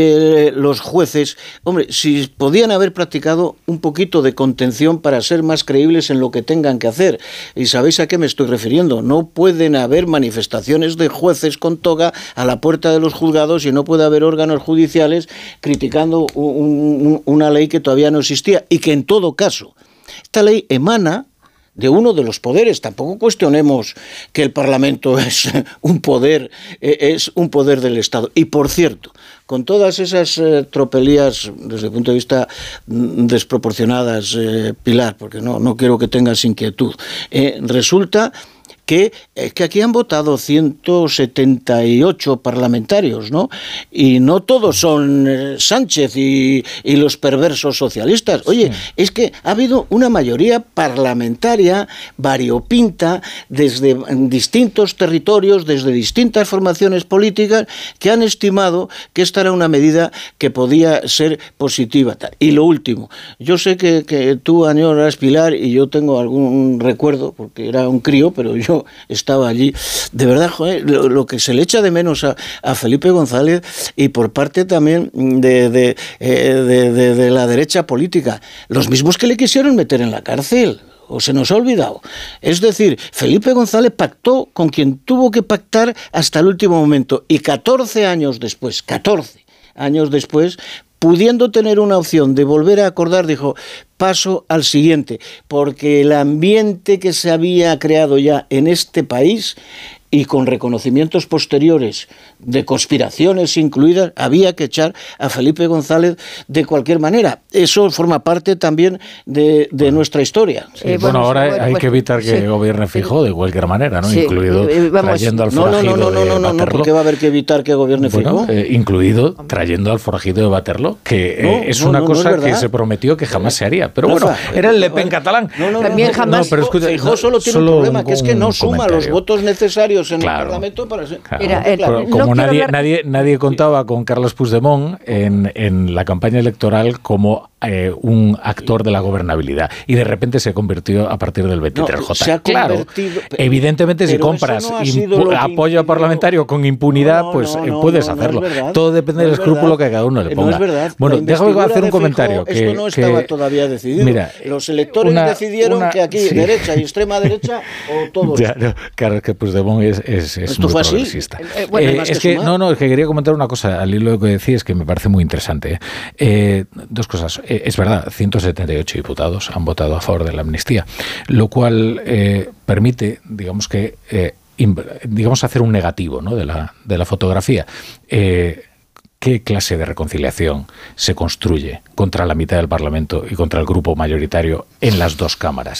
de los jueces, hombre, si podían haber practicado un poquito de contención para ser más creíbles en lo que tengan que hacer. ¿Y sabéis a qué me estoy refiriendo? No pueden haber manifestaciones de jueces con toga a la puerta de los juzgados y no puede haber órganos judiciales criticando un, un, una ley que todavía no existía y que en todo caso esta ley emana de uno de los poderes. Tampoco cuestionemos que el Parlamento es un poder, es un poder del Estado. Y por cierto, con todas esas eh, tropelías desde el punto de vista desproporcionadas, eh, Pilar, porque no, no quiero que tengas inquietud, eh, resulta Que, que aquí han votado ciento setenta y ocho parlamentarios, ¿no? Y no todos son eh, Sánchez y, y los perversos socialistas. Oye, sí. Es que ha habido una mayoría parlamentaria variopinta desde distintos territorios, desde distintas formaciones políticas, que han estimado que esta era una medida que podía ser positiva. Y lo último, yo sé que, que tú añoras, Pilar, y yo tengo algún recuerdo, porque era un crío, pero yo estaba allí. De verdad, joder, lo, lo que se le echa de menos a, a Felipe González y por parte también de, de, de, de, de la derecha política, los mismos que le quisieron meter en la cárcel. ¿O se nos ha olvidado? Es decir, Felipe González pactó con quien tuvo que pactar hasta el último momento y catorce años después, catorce años después, pudiendo tener una opción de volver a acordar, dijo, paso al siguiente, porque el ambiente que se había creado ya en este país y con reconocimientos posteriores de conspiraciones incluidas, había que echar a Felipe González de cualquier manera. Eso forma parte también de, de bueno, nuestra historia. Sí, eh, bueno, bueno, ahora bueno, hay pues, que evitar que sí. gobierne Feijóo de cualquier manera, ¿no? Sí, incluido eh, vamos, trayendo al forajido no, no, no, no, de no, no, Waterloo. No, porque va a haber que evitar que gobierne bueno, Feijóo. Eh, incluido trayendo al forajido de Waterloo, que no, eh, es no, una no, cosa no es que se prometió que jamás se haría. Pero Rafa, bueno, era el Le Pen catalán. No, no, También no, jamás. No, pero escucha, Feijóo solo tiene solo un problema, un, que es que no suma comentario. los votos necesarios en claro. el Parlamento para ser... Claro. Mira, eh, claro. Como no nadie, hablar... nadie, nadie contaba con Carles Puigdemont en, en la campaña electoral como eh, un actor de la gobernabilidad y de repente se convirtió a partir del veintitrés J. No, se ha claro, pero, evidentemente si compras no impu- apoyo parlamentario con impunidad, no, no, pues no, no, puedes no, hacerlo. No es Todo depende no del escrúpulo verdad. que cada uno le ponga. No es verdad. Bueno, déjame hacer un comentario. Fijo, que, esto no que, estaba todavía decidido. Mira, los electores una, decidieron una, que aquí sí. derecha y extrema derecha o todos. Ya, no, claro, es que Puigdemont es, es, es muy progresista. Eh, bueno, eh, es que, que no, no, es que quería comentar una cosa al hilo de lo que decías que me parece muy interesante. Eh, dos cosas. Eh, es verdad, ciento setenta y ocho diputados han votado a favor de la amnistía, lo cual eh, permite, digamos que, eh, digamos hacer un negativo, ¿no? de la de la fotografía. Eh, ¿Qué clase de reconciliación se construye contra la mitad del Parlamento y contra el grupo mayoritario en las dos cámaras?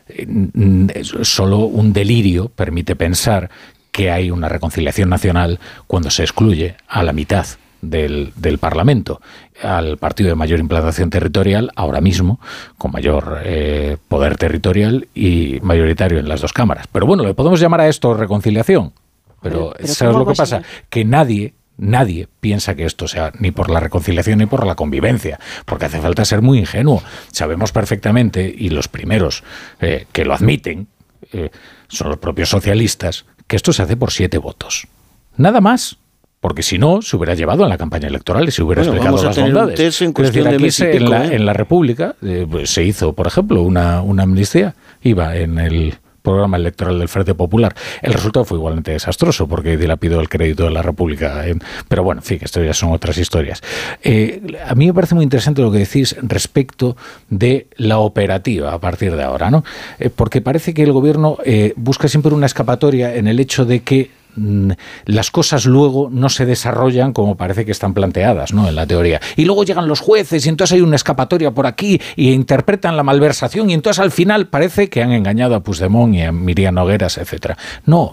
Solo un delirio permite pensar que hay una reconciliación nacional cuando se excluye a la mitad del, del Parlamento, al partido de mayor implantación territorial, ahora mismo, con mayor eh, poder territorial y mayoritario en las dos cámaras. Pero bueno, le podemos llamar a esto reconciliación. Pero, pero ¿sabes lo que pasa? Que nadie... Nadie piensa que esto sea ni por la reconciliación ni por la convivencia, porque hace falta ser muy ingenuo. Sabemos perfectamente, y los primeros eh, que lo admiten eh, son los propios socialistas, que esto se hace por siete votos. Nada más. Porque si no, se hubiera llevado en la campaña electoral y se hubiera bueno, explicado las bondades. En es decir, aquí se, en, la, ¿eh? en la República eh, pues, se hizo, por ejemplo, una, una amnistía. Iba en el programa electoral del Frente Popular. El resultado fue igualmente desastroso porque dilapidó el crédito de la República. Eh, pero bueno, en fin, esto ya son otras historias. Eh, a mí me parece muy interesante lo que decís respecto de la operativa a partir de ahora, ¿no? Eh, porque parece que el gobierno eh, busca siempre una escapatoria en el hecho de que las cosas luego no se desarrollan como parece que están planteadas, ¿no? En la teoría. Y luego llegan los jueces y entonces hay una escapatoria por aquí y interpretan la malversación y entonces al final parece que han engañado a Puigdemont y a Miriam Nogueras, etcétera. No,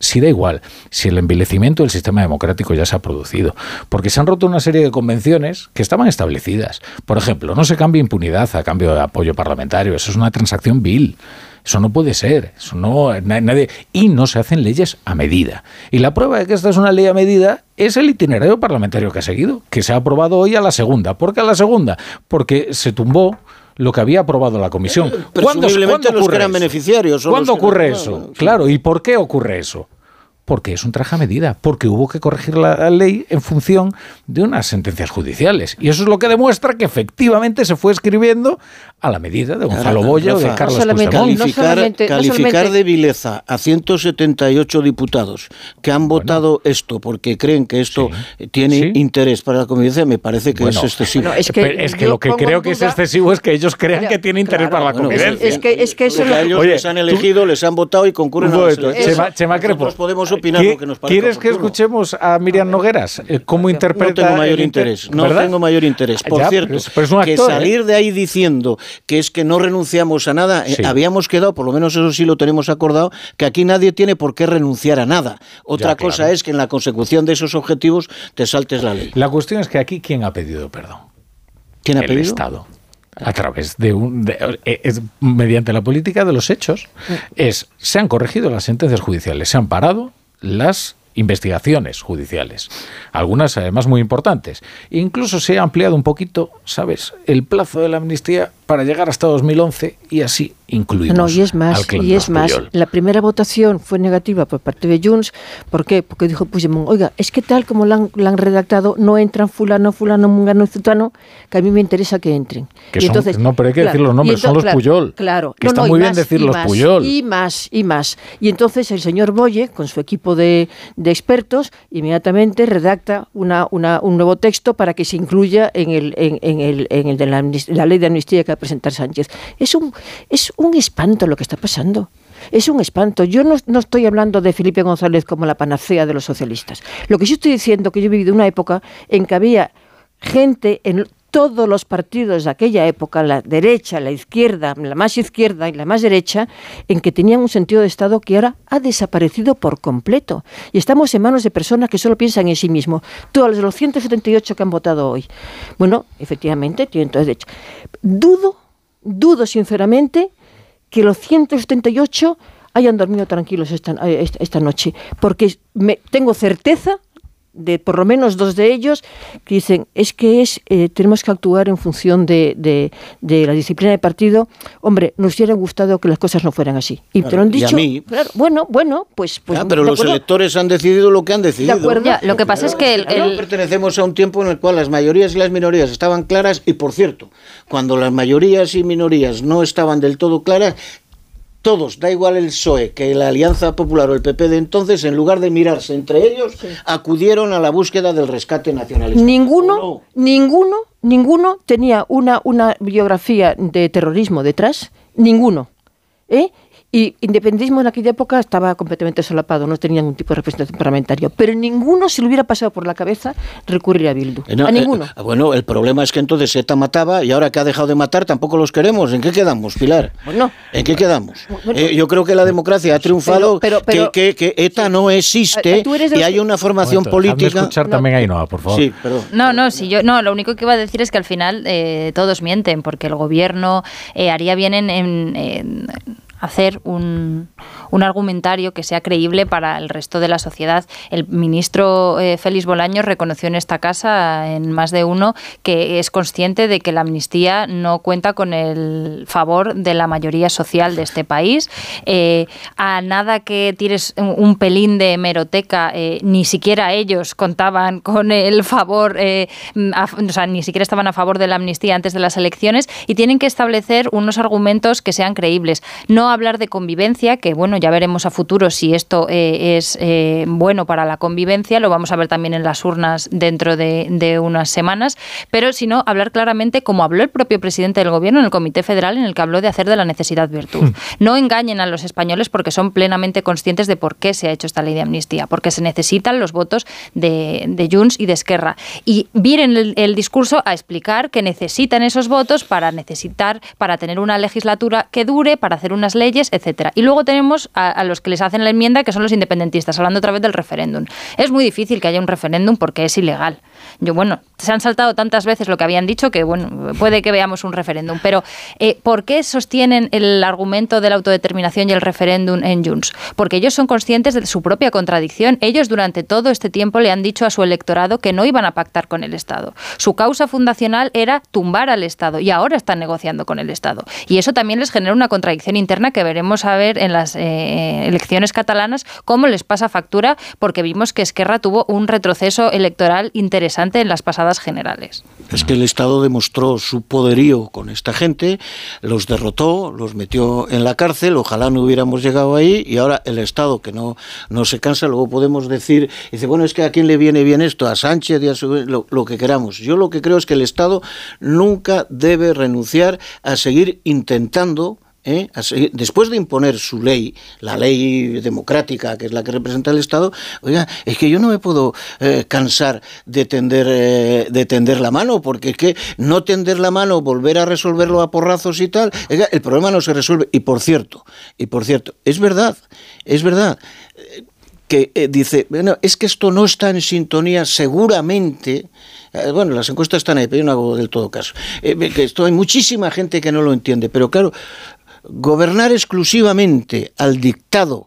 si da igual, si el envilecimiento del sistema democrático ya se ha producido, porque se han roto una serie de convenciones que estaban establecidas. Por ejemplo, no se cambia impunidad a cambio de apoyo parlamentario, eso es una transacción vil. Eso no puede ser, eso no, nadie, y no se hacen leyes a medida. Y la prueba de que esta es una ley a medida es el itinerario parlamentario que ha seguido, que se ha aprobado hoy a la segunda. ¿Por qué a la segunda? Porque se tumbó lo que había aprobado la comisión. Eh, ¿Cuándo, ¿cuándo los que eran beneficiarios? ¿Cuándo ocurre eran, eso? Bueno, sí. Claro, ¿y por qué ocurre eso? Porque es un traje a medida, porque hubo que corregir la ley en función de unas sentencias judiciales. Y eso es lo que demuestra que efectivamente se fue escribiendo a la medida de Gonzalo Boya o de Carlos no Puigdemont. Calificar, No solamente, calificar no solamente... de vileza a ciento setenta y ocho diputados que han votado bueno. esto porque creen que esto sí. tiene sí. interés para la convivencia, me parece que bueno, es excesivo. Bueno, es que, es que lo que creo que duda... es excesivo es que ellos crean que tiene interés claro, para la bueno, convivencia. Es, es que, es que eso lo... ellos Oye, les han elegido, tú... les han votado y concurren a las elecciones. Chema, Chema Crepo, nosotros podemos opinar lo que nos parezca. ¿Quieres que escuchemos a Miriam Nogueras? ¿Cómo interpreta? No tengo mayor interés. No ¿verdad? tengo mayor interés. Por ya, cierto, pero es, pero es un actor, que salir ¿eh? de ahí diciendo que es que no renunciamos a nada, sí. eh, habíamos quedado, por lo menos eso sí lo tenemos acordado, que aquí nadie tiene por qué renunciar a nada. Otra ya, cosa claro. es que en la consecución de esos objetivos te saltes la ley. La cuestión es que aquí, ¿quién ha pedido perdón? ¿Quién ha El pedido? El Estado. A través de un de, es, mediante la política de los hechos es se han corregido las sentencias judiciales, se han parado las investigaciones judiciales, algunas además muy importantes. Incluso se ha ampliado un poquito, ¿sabes?, el plazo de la amnistía para llegar hasta dos mil once y así incluimos no, y es más, al clan y es más, Pujol. La primera votación fue negativa por parte de Junts. ¿Por qué? Porque dijo Puigdemont, oiga, es que tal como la han, la han redactado, no entran fulano, fulano, mungano y zutano, que a mí me interesa que entren. Que y son, entonces, no, pero hay que claro, decir los nombres, entonces, son los claro, Pujol. Claro. Que no, está no, muy bien más, decir los más, Pujol. Y más, y más. Y entonces el señor Boye, con su equipo de, de expertos, inmediatamente redacta una, una, un nuevo texto para que se incluya en el, en, en el, en el de la, la ley de amnistía que va a presentar Sánchez. Es un, es un espanto lo que está pasando. Es un espanto. Yo no, no estoy hablando de Felipe González como la panacea de los socialistas. Lo que sí estoy diciendo es que yo he vivido una época en que había gente en todos los partidos de aquella época, la derecha, la izquierda, la más izquierda y la más derecha, en que tenían un sentido de Estado que ahora ha desaparecido por completo. Y estamos en manos de personas que solo piensan en sí mismos. Todos los ciento setenta y ocho que han votado hoy. Bueno, efectivamente, tienen todo derecho. Dudo, dudo sinceramente que los ciento setenta y ocho hayan dormido tranquilos esta, esta, esta noche, porque me, tengo certeza de por lo menos dos de ellos que dicen es que es eh, tenemos que actuar en función de, de, de la disciplina de partido. Hombre, nos hubiera gustado que las cosas no fueran así. Y claro, te lo han dicho. Y a mí, claro, bueno, bueno, pues, pues ah, pero los electores han decidido lo que han decidido. De acuerdo. Ya, lo que pasa claro, es que el, claro, el... pertenecemos a un tiempo en el cual las mayorías y las minorías estaban claras y, por cierto, cuando las mayorías y minorías no estaban del todo claras, todos, da igual el P S O E que la Alianza Popular o el P P de entonces, en lugar de mirarse entre ellos, sí. acudieron a la búsqueda del rescate nacionalista. Ninguno, no? ninguno, ninguno tenía una, una biografía de terrorismo detrás, ninguno, ¿eh? Y independentismo en aquella época estaba completamente solapado, no tenía ningún tipo de representación parlamentaria, pero ninguno se le hubiera pasado por la cabeza recurrir a Bildu, no, a ninguno. Eh, bueno, el problema es que entonces ETA mataba y ahora que ha dejado de matar tampoco los queremos. ¿En qué quedamos, Pilar? Bueno, ¿En qué quedamos? Bueno, eh, yo creo que la democracia ha triunfado, pero, pero, pero, que, que, que ETA sí. no existe y hay una formación momento, política... escuchar no, también a Ainhoa, por favor. Sí, perdón. No, no, si yo, no, lo único que iba a decir es que al final eh, todos mienten, porque el gobierno eh, haría bien en... en, en hacer un, un argumentario que sea creíble para el resto de la sociedad. El ministro eh, Félix Bolaños reconoció en esta casa, en más de uno, que es consciente de que la amnistía no cuenta con el favor de la mayoría social de este país. Eh, a nada que tires un, un pelín de hemeroteca, eh, ni siquiera ellos contaban con el favor, eh, a, o sea, ni siquiera estaban a favor de la amnistía antes de las elecciones, y tienen que establecer unos argumentos que sean creíbles. No hablar de convivencia, que bueno, ya veremos a futuro si esto eh, es eh, bueno para la convivencia, lo vamos a ver también en las urnas dentro de, de unas semanas, pero sino hablar claramente como habló el propio presidente del gobierno en el Comité Federal, en el que habló de hacer de la necesidad virtud. No engañen a los españoles porque son plenamente conscientes de por qué se ha hecho esta ley de amnistía, porque se necesitan los votos de, de Junts y de Esquerra, y vienen el, el discurso a explicar que necesitan esos votos para necesitar, para tener una legislatura que dure, para hacer unas leyes leyes, etcétera. Y luego tenemos a, a los que les hacen la enmienda, que son los independentistas, hablando otra vez del referéndum. Es muy difícil que haya un referéndum porque es ilegal. Yo, bueno, se han saltado tantas veces lo que habían dicho que, bueno, puede que veamos un referéndum. Pero, eh, ¿por qué sostienen el argumento de la autodeterminación y el referéndum en Junts? Porque ellos son conscientes de su propia contradicción. Ellos durante todo este tiempo le han dicho a su electorado que no iban a pactar con el Estado. Su causa fundacional era tumbar al Estado y ahora están negociando con el Estado. Y eso también les genera una contradicción interna que veremos a ver en las eh, elecciones catalanas cómo les pasa factura, porque vimos que Esquerra tuvo un retroceso electoral interesante en las pasadas generales. Es que el Estado demostró su poderío con esta gente, los derrotó, los metió en la cárcel, ojalá no hubiéramos llegado ahí, y ahora el Estado, que no, no se cansa, luego podemos decir, dice, bueno, es que a quién le viene bien esto, a Sánchez y a su, lo, lo que queramos. Yo lo que creo es que el Estado nunca debe renunciar a seguir intentando, ¿eh? a seguir, después de imponer su ley, la ley democrática, que es la que representa el Estado, oiga, es que yo no me puedo eh, cansar de tender, eh, de tender la mano, porque es que no tender la mano, volver a resolverlo a porrazos y tal, oiga, el problema no se resuelve. Y por cierto, y por cierto, es verdad, es verdad, eh, que eh, dice, bueno, es que esto no está en sintonía seguramente, eh, bueno, las encuestas están ahí, pero yo no hago del todo caso, eh, que esto hay muchísima gente que no lo entiende, pero claro, gobernar exclusivamente al dictado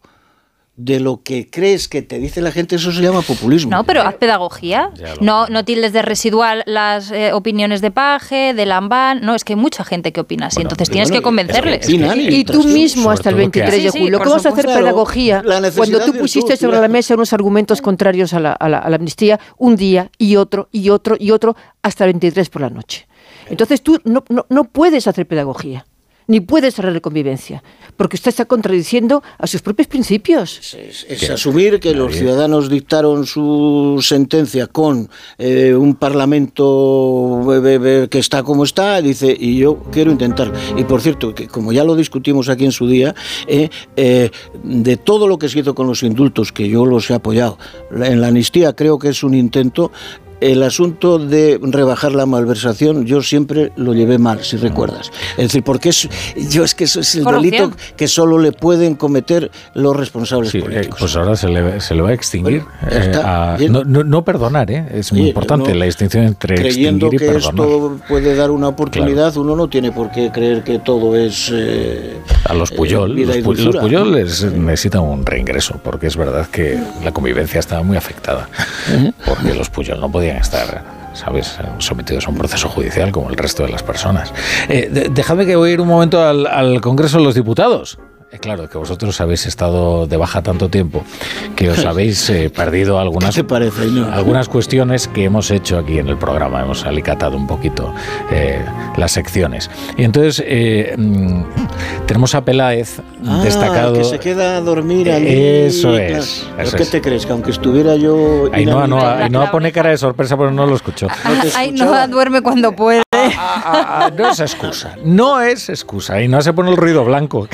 de lo que crees que te dice la gente, eso se llama populismo. No, pero haz pedagogía. No, no tildes de residual las eh, opiniones de Paje, de Lambán. No, es que hay mucha gente que opina así, bueno, entonces tienes bueno, que convencerles. Es que, y, y tú mismo hasta el veintitrés de julio, ¿cómo vas a hacer pedagogía cuando tú pusiste sobre la mesa unos argumentos contrarios a la, a, la, a la amnistía un día y otro y otro y otro hasta el veintitrés por la noche? Entonces tú no, no, no puedes hacer pedagogía, ni puedes hablar de convivencia, porque usted está contradiciendo a sus propios principios. Es, es asumir que los ciudadanos dictaron su sentencia con eh, un parlamento que está como está, dice, y yo quiero intentarlo. Y por cierto, que como ya lo discutimos aquí en su día, eh, eh, de todo lo que se hizo con los indultos, que yo los he apoyado, en la amnistía creo que es un intento. El asunto de rebajar la malversación yo siempre lo llevé mal, si recuerdas. Es decir, porque es, yo es que eso es el delito que solo le pueden cometer los responsables sí, políticos. Eh, pues ahora se le, se le va a extinguir. Bueno, eh, a, no, no, no perdonar, ¿eh? Es muy sí, importante no, la distinción entre creyendo extinguir y que perdonar. Esto puede dar una oportunidad, claro. Uno no tiene por qué creer que todo es... Eh, a los Puyol, eh, los, Puyol los Puyol les necesitan un reingreso, porque es verdad que la convivencia estaba muy afectada, ¿eh? Porque los Puyol no podían estar, ¿sabes?, sometidos a un proceso judicial como el resto de las personas. Eh, de, dejadme que voy a ir un momento al, al Congreso de los Diputados. Eh, claro, que vosotros habéis estado de baja tanto tiempo que os habéis eh, perdido algunas, ¿qué te parece, no? algunas cuestiones que hemos hecho aquí en el programa. Hemos alicatado un poquito eh, las secciones. Y entonces eh, mmm, tenemos a Peláez ah, destacado. Que se queda a dormir allí. Eso es. Claro. Eso ¿Qué es. te crees? Que aunque estuviera yo... Ainhoa no, no, no pone cara de sorpresa porque no lo escucho. Ainhoa no duerme cuando puede. Ah, ah, ah, no es excusa. No es excusa. Y no se pone el ruido blanco.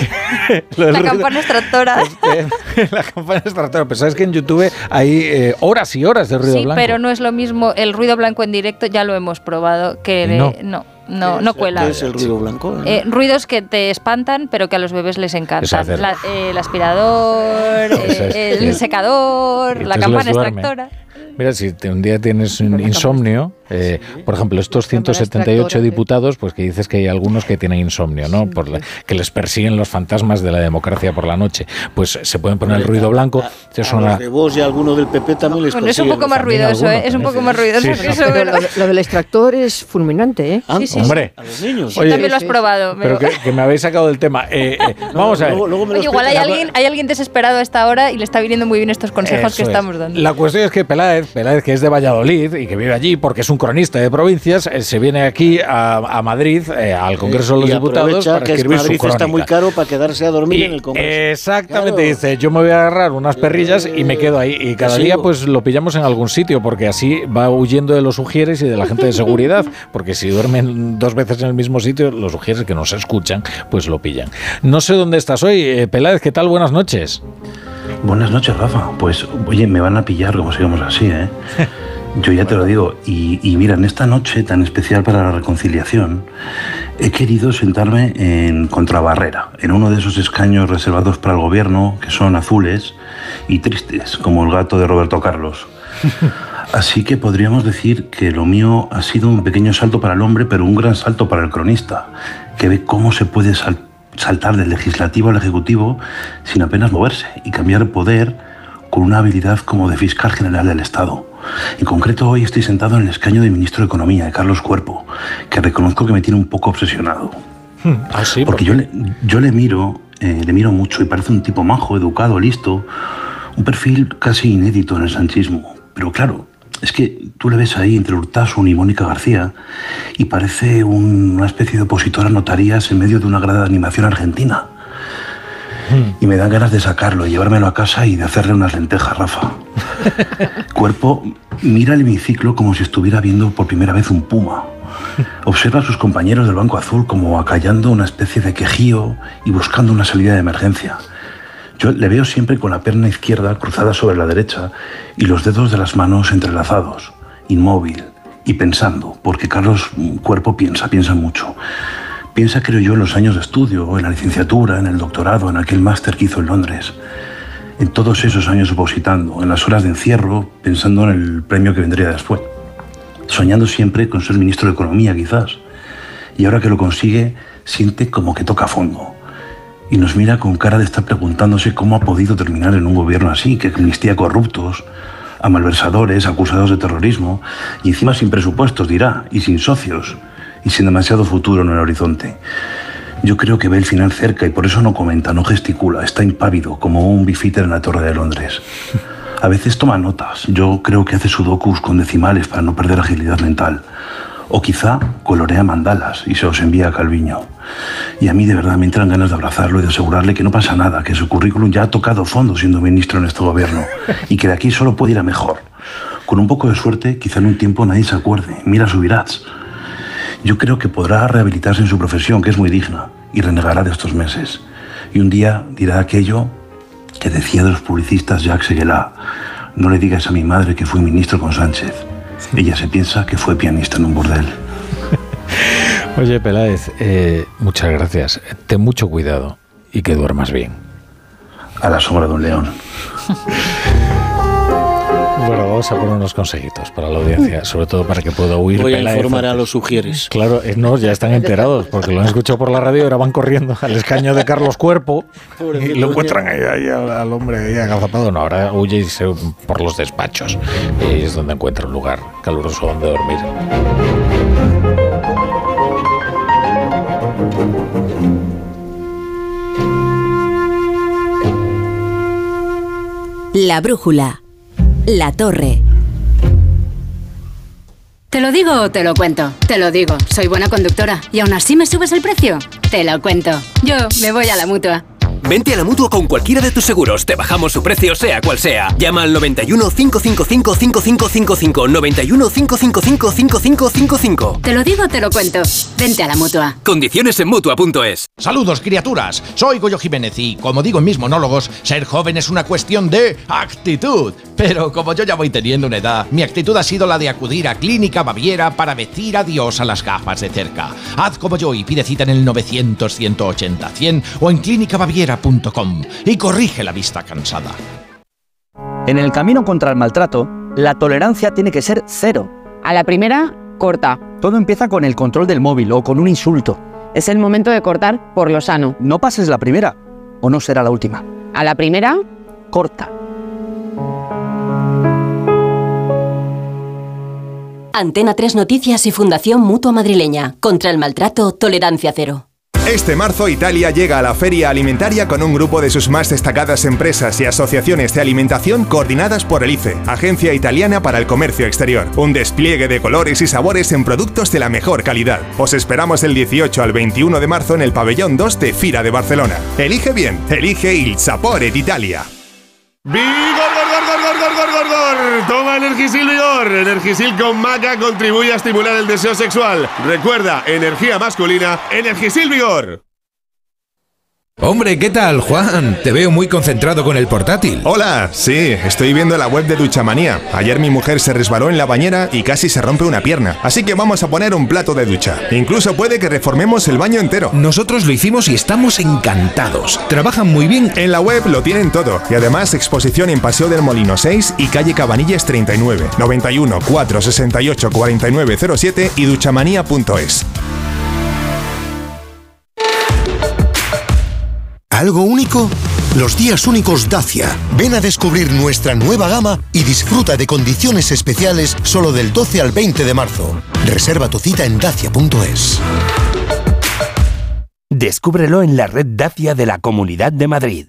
La ruido, campana extractora. Es la campana extractora. Pero sabes que en YouTube hay eh, horas y horas de ruido sí, blanco. Sí, pero no es lo mismo el ruido blanco en directo, ya lo hemos probado, que de, no. no. No, no cuela. ¿Qué es el ruido blanco? ¿No? Eh, ruidos que te espantan, pero que a los bebés les encantan. La, eh, el aspirador, eh, el secador, la campana extractora. Mira, si un día tienes un insomnio, eh, por ejemplo, estos ciento setenta y ocho diputados, pues que dices que hay algunos que tienen insomnio, ¿no? Por la, que les persiguen los fantasmas de la democracia por la noche, pues se pueden poner el ruido blanco. A, a los de vos y a alguno del P P también les bueno, persiguen. Es un poco más ruidoso, ¿eh? Es un poco más ruidoso. Sí, sí, sí. Pero lo, lo del extractor es fulminante, ¿eh? Ah, sí, sí, hombre. A los niños. Oye, también lo has probado. Pero, pero que, que me habéis sacado del tema. Eh, eh, no, vamos a ver. Luego, luego me Oye, igual hay alguien, hay alguien desesperado a esta hora y le está viniendo muy bien estos consejos Eso que estamos dando. Es. La cuestión es que Peláez, Peláez, que es de Valladolid y que vive allí porque es un cronista de provincias, eh, se viene aquí a, a Madrid, eh, al Congreso de los y Diputados, para que escribir Madrid su crónica. Está muy caro para quedarse a dormir y, en el Congreso. Exactamente, claro. Dice, yo me voy a agarrar unas perrillas y me quedo ahí. Y cada día pues lo pillamos en algún sitio, porque así va huyendo de los ujieres y de la gente de seguridad, porque si duermen dos veces en el mismo sitio, los ujieres que no se escuchan, pues lo pillan. No sé dónde estás hoy, eh, Peláez, ¿qué tal? Buenas noches. Buenas noches, Rafa. Pues, oye, me van a pillar como sigamos así, ¿eh? Yo ya te lo digo. Y, y mira, en esta noche tan especial para la reconciliación, he querido sentarme en contrabarrera, en uno de esos escaños reservados para el gobierno, que son azules y tristes, como el gato de Roberto Carlos. Así que podríamos decir que lo mío ha sido un pequeño salto para el hombre, pero un gran salto para el cronista, que ve cómo se puede sal- saltar del legislativo al ejecutivo sin apenas moverse y cambiar el poder con una habilidad como de fiscal general del Estado. En concreto, hoy estoy sentado en el escaño de ministro de Economía, de Carlos Cuerpo, que reconozco que me tiene un poco obsesionado. ¿Ah, sí? Porque yo le, yo le miro, eh, le miro mucho y parece un tipo majo, educado, listo, un perfil casi inédito en el sanchismo. Pero claro, es que tú le ves ahí entre Urtasun y Mónica García y parece un, una especie de opositor a notarías en medio de una grada de animación argentina. Y me dan ganas de sacarlo, de llevármelo a casa y de hacerle unas lentejas, Rafa. Cuerpo mira el hemiciclo como si estuviera viendo por primera vez un puma. Observa a sus compañeros del Banco Azul como acallando una especie de quejío y buscando una salida de emergencia. Yo le veo siempre con la pierna izquierda cruzada sobre la derecha y los dedos de las manos entrelazados, inmóvil y pensando, porque Carlos Cuerpo piensa, piensa mucho. Piensa, creo yo, en los años de estudio, en la licenciatura, en el doctorado, en aquel máster que hizo en Londres. En todos esos años opositando, en las horas de encierro, pensando en el premio que vendría después. Soñando siempre con ser ministro de Economía, quizás. Y ahora que lo consigue, siente como que toca fondo. Y nos mira con cara de estar preguntándose cómo ha podido terminar en un gobierno así, que amnistía a corruptos, a malversadores, acusados de terrorismo, y encima sin presupuestos, dirá, y sin socios, y sin demasiado futuro en el horizonte. Yo creo que ve el final cerca y por eso no comenta, no gesticula, está impávido, como un bifiter en la Torre de Londres. A veces toma notas, yo creo que hace sudokus con decimales para no perder agilidad mental. O quizá colorea mandalas y se los envía a Calviño. Y a mí de verdad me entran ganas de abrazarlo y de asegurarle que no pasa nada, que su currículum ya ha tocado fondo siendo ministro en este gobierno y que de aquí solo puede ir a mejor. Con un poco de suerte, quizá en un tiempo nadie se acuerde. Mira Subirats. Yo creo que podrá rehabilitarse en su profesión, que es muy digna, y renegará de estos meses. Y un día dirá aquello que decía de los publicistas Jacques Seguela: no le digas a mi madre que fui ministro con Sánchez. Ella se piensa que fue pianista en un burdel. Oye, Peláez, eh, muchas gracias. Ten mucho cuidado y que duermas bien. A la sombra de un león. Bueno, vamos a poner unos consejitos para la audiencia, sobre todo para que pueda huir. Voy a Peláez informar antes. a los sugieres. Claro, eh, no, ya están enterados, porque lo han escuchado por la radio y ahora van corriendo al escaño de Carlos Cuerpo y lo encuentran ahí, ahí al, al hombre ahí agazapado. No, ahora huye y se, por los despachos. Y ahí es donde encuentra un lugar caluroso donde dormir. La brújula. La Torre. ¿Te lo digo o te lo cuento? Te lo digo, soy buena conductora. ¿Y aún así me subes el precio? Te lo cuento. Yo me voy a la Mutua. Vente a la Mutua con cualquiera de tus seguros. Te bajamos su precio, sea cual sea. Llama al noventa y uno, cinco cinco cinco, cinco cinco cinco cinco. noventa y uno, cinco cinco cinco, cinco cinco cinco cinco. Te lo digo o te lo cuento. Vente a la Mutua. Condiciones en Mutua punto es. Saludos, criaturas. Soy Goyo Jiménez y, como digo en mis monólogos, ser joven es una cuestión de actitud. Pero como yo ya voy teniendo una edad, mi actitud ha sido la de acudir a Clínica Baviera para decir adiós a las gafas de cerca. Haz como yo y pide cita en el novecientos, ciento ochenta, cien o en clínica baviera punto com y corrige la vista cansada. En el camino contra el maltrato, la tolerancia tiene que ser cero. A la primera, corta. Todo empieza con el control del móvil o con un insulto. Es el momento de cortar por lo sano. No pases la primera, o no será la última. A la primera, corta. Antena tres Noticias y Fundación Mutua Madrileña. Contra el maltrato, tolerancia cero. Este marzo Italia llega a la Feria Alimentaria con un grupo de sus más destacadas empresas y asociaciones de alimentación coordinadas por el I C E, Agencia Italiana para el Comercio Exterior. Un despliegue de colores y sabores en productos de la mejor calidad. Os esperamos del dieciocho al veintiuno de marzo en el pabellón dos de Fira de Barcelona. Elige bien, elige il sapore d'Italia. ¡Vigor, gor, gor, gor, gor, gor, gor, gor! Toma Energisil Vigor. Energisil con maca contribuye a estimular el deseo sexual. Recuerda, energía masculina, Energisil Vigor. Hombre, ¿qué tal, Juan? Te veo muy concentrado con el portátil. Hola, sí, estoy viendo la web de Duchamanía. Ayer mi mujer se resbaló en la bañera y casi se rompe una pierna. Así que vamos a poner un plato de ducha. Incluso puede que reformemos el baño entero. Nosotros lo hicimos y estamos encantados. Trabajan muy bien. En la web lo tienen todo. Y además exposición en Paseo del Molino seis y calle Cabanillas treinta y nueve, noventa y uno, cuatrocientos sesenta y ocho, cuarenta y nueve cero siete y duchamanía punto es. ¿Algo único? Los días únicos Dacia. Ven a descubrir nuestra nueva gama y disfruta de condiciones especiales solo del doce al veinte de marzo. Reserva tu cita en dacia punto es. Descúbrelo en la red Dacia de la Comunidad de Madrid.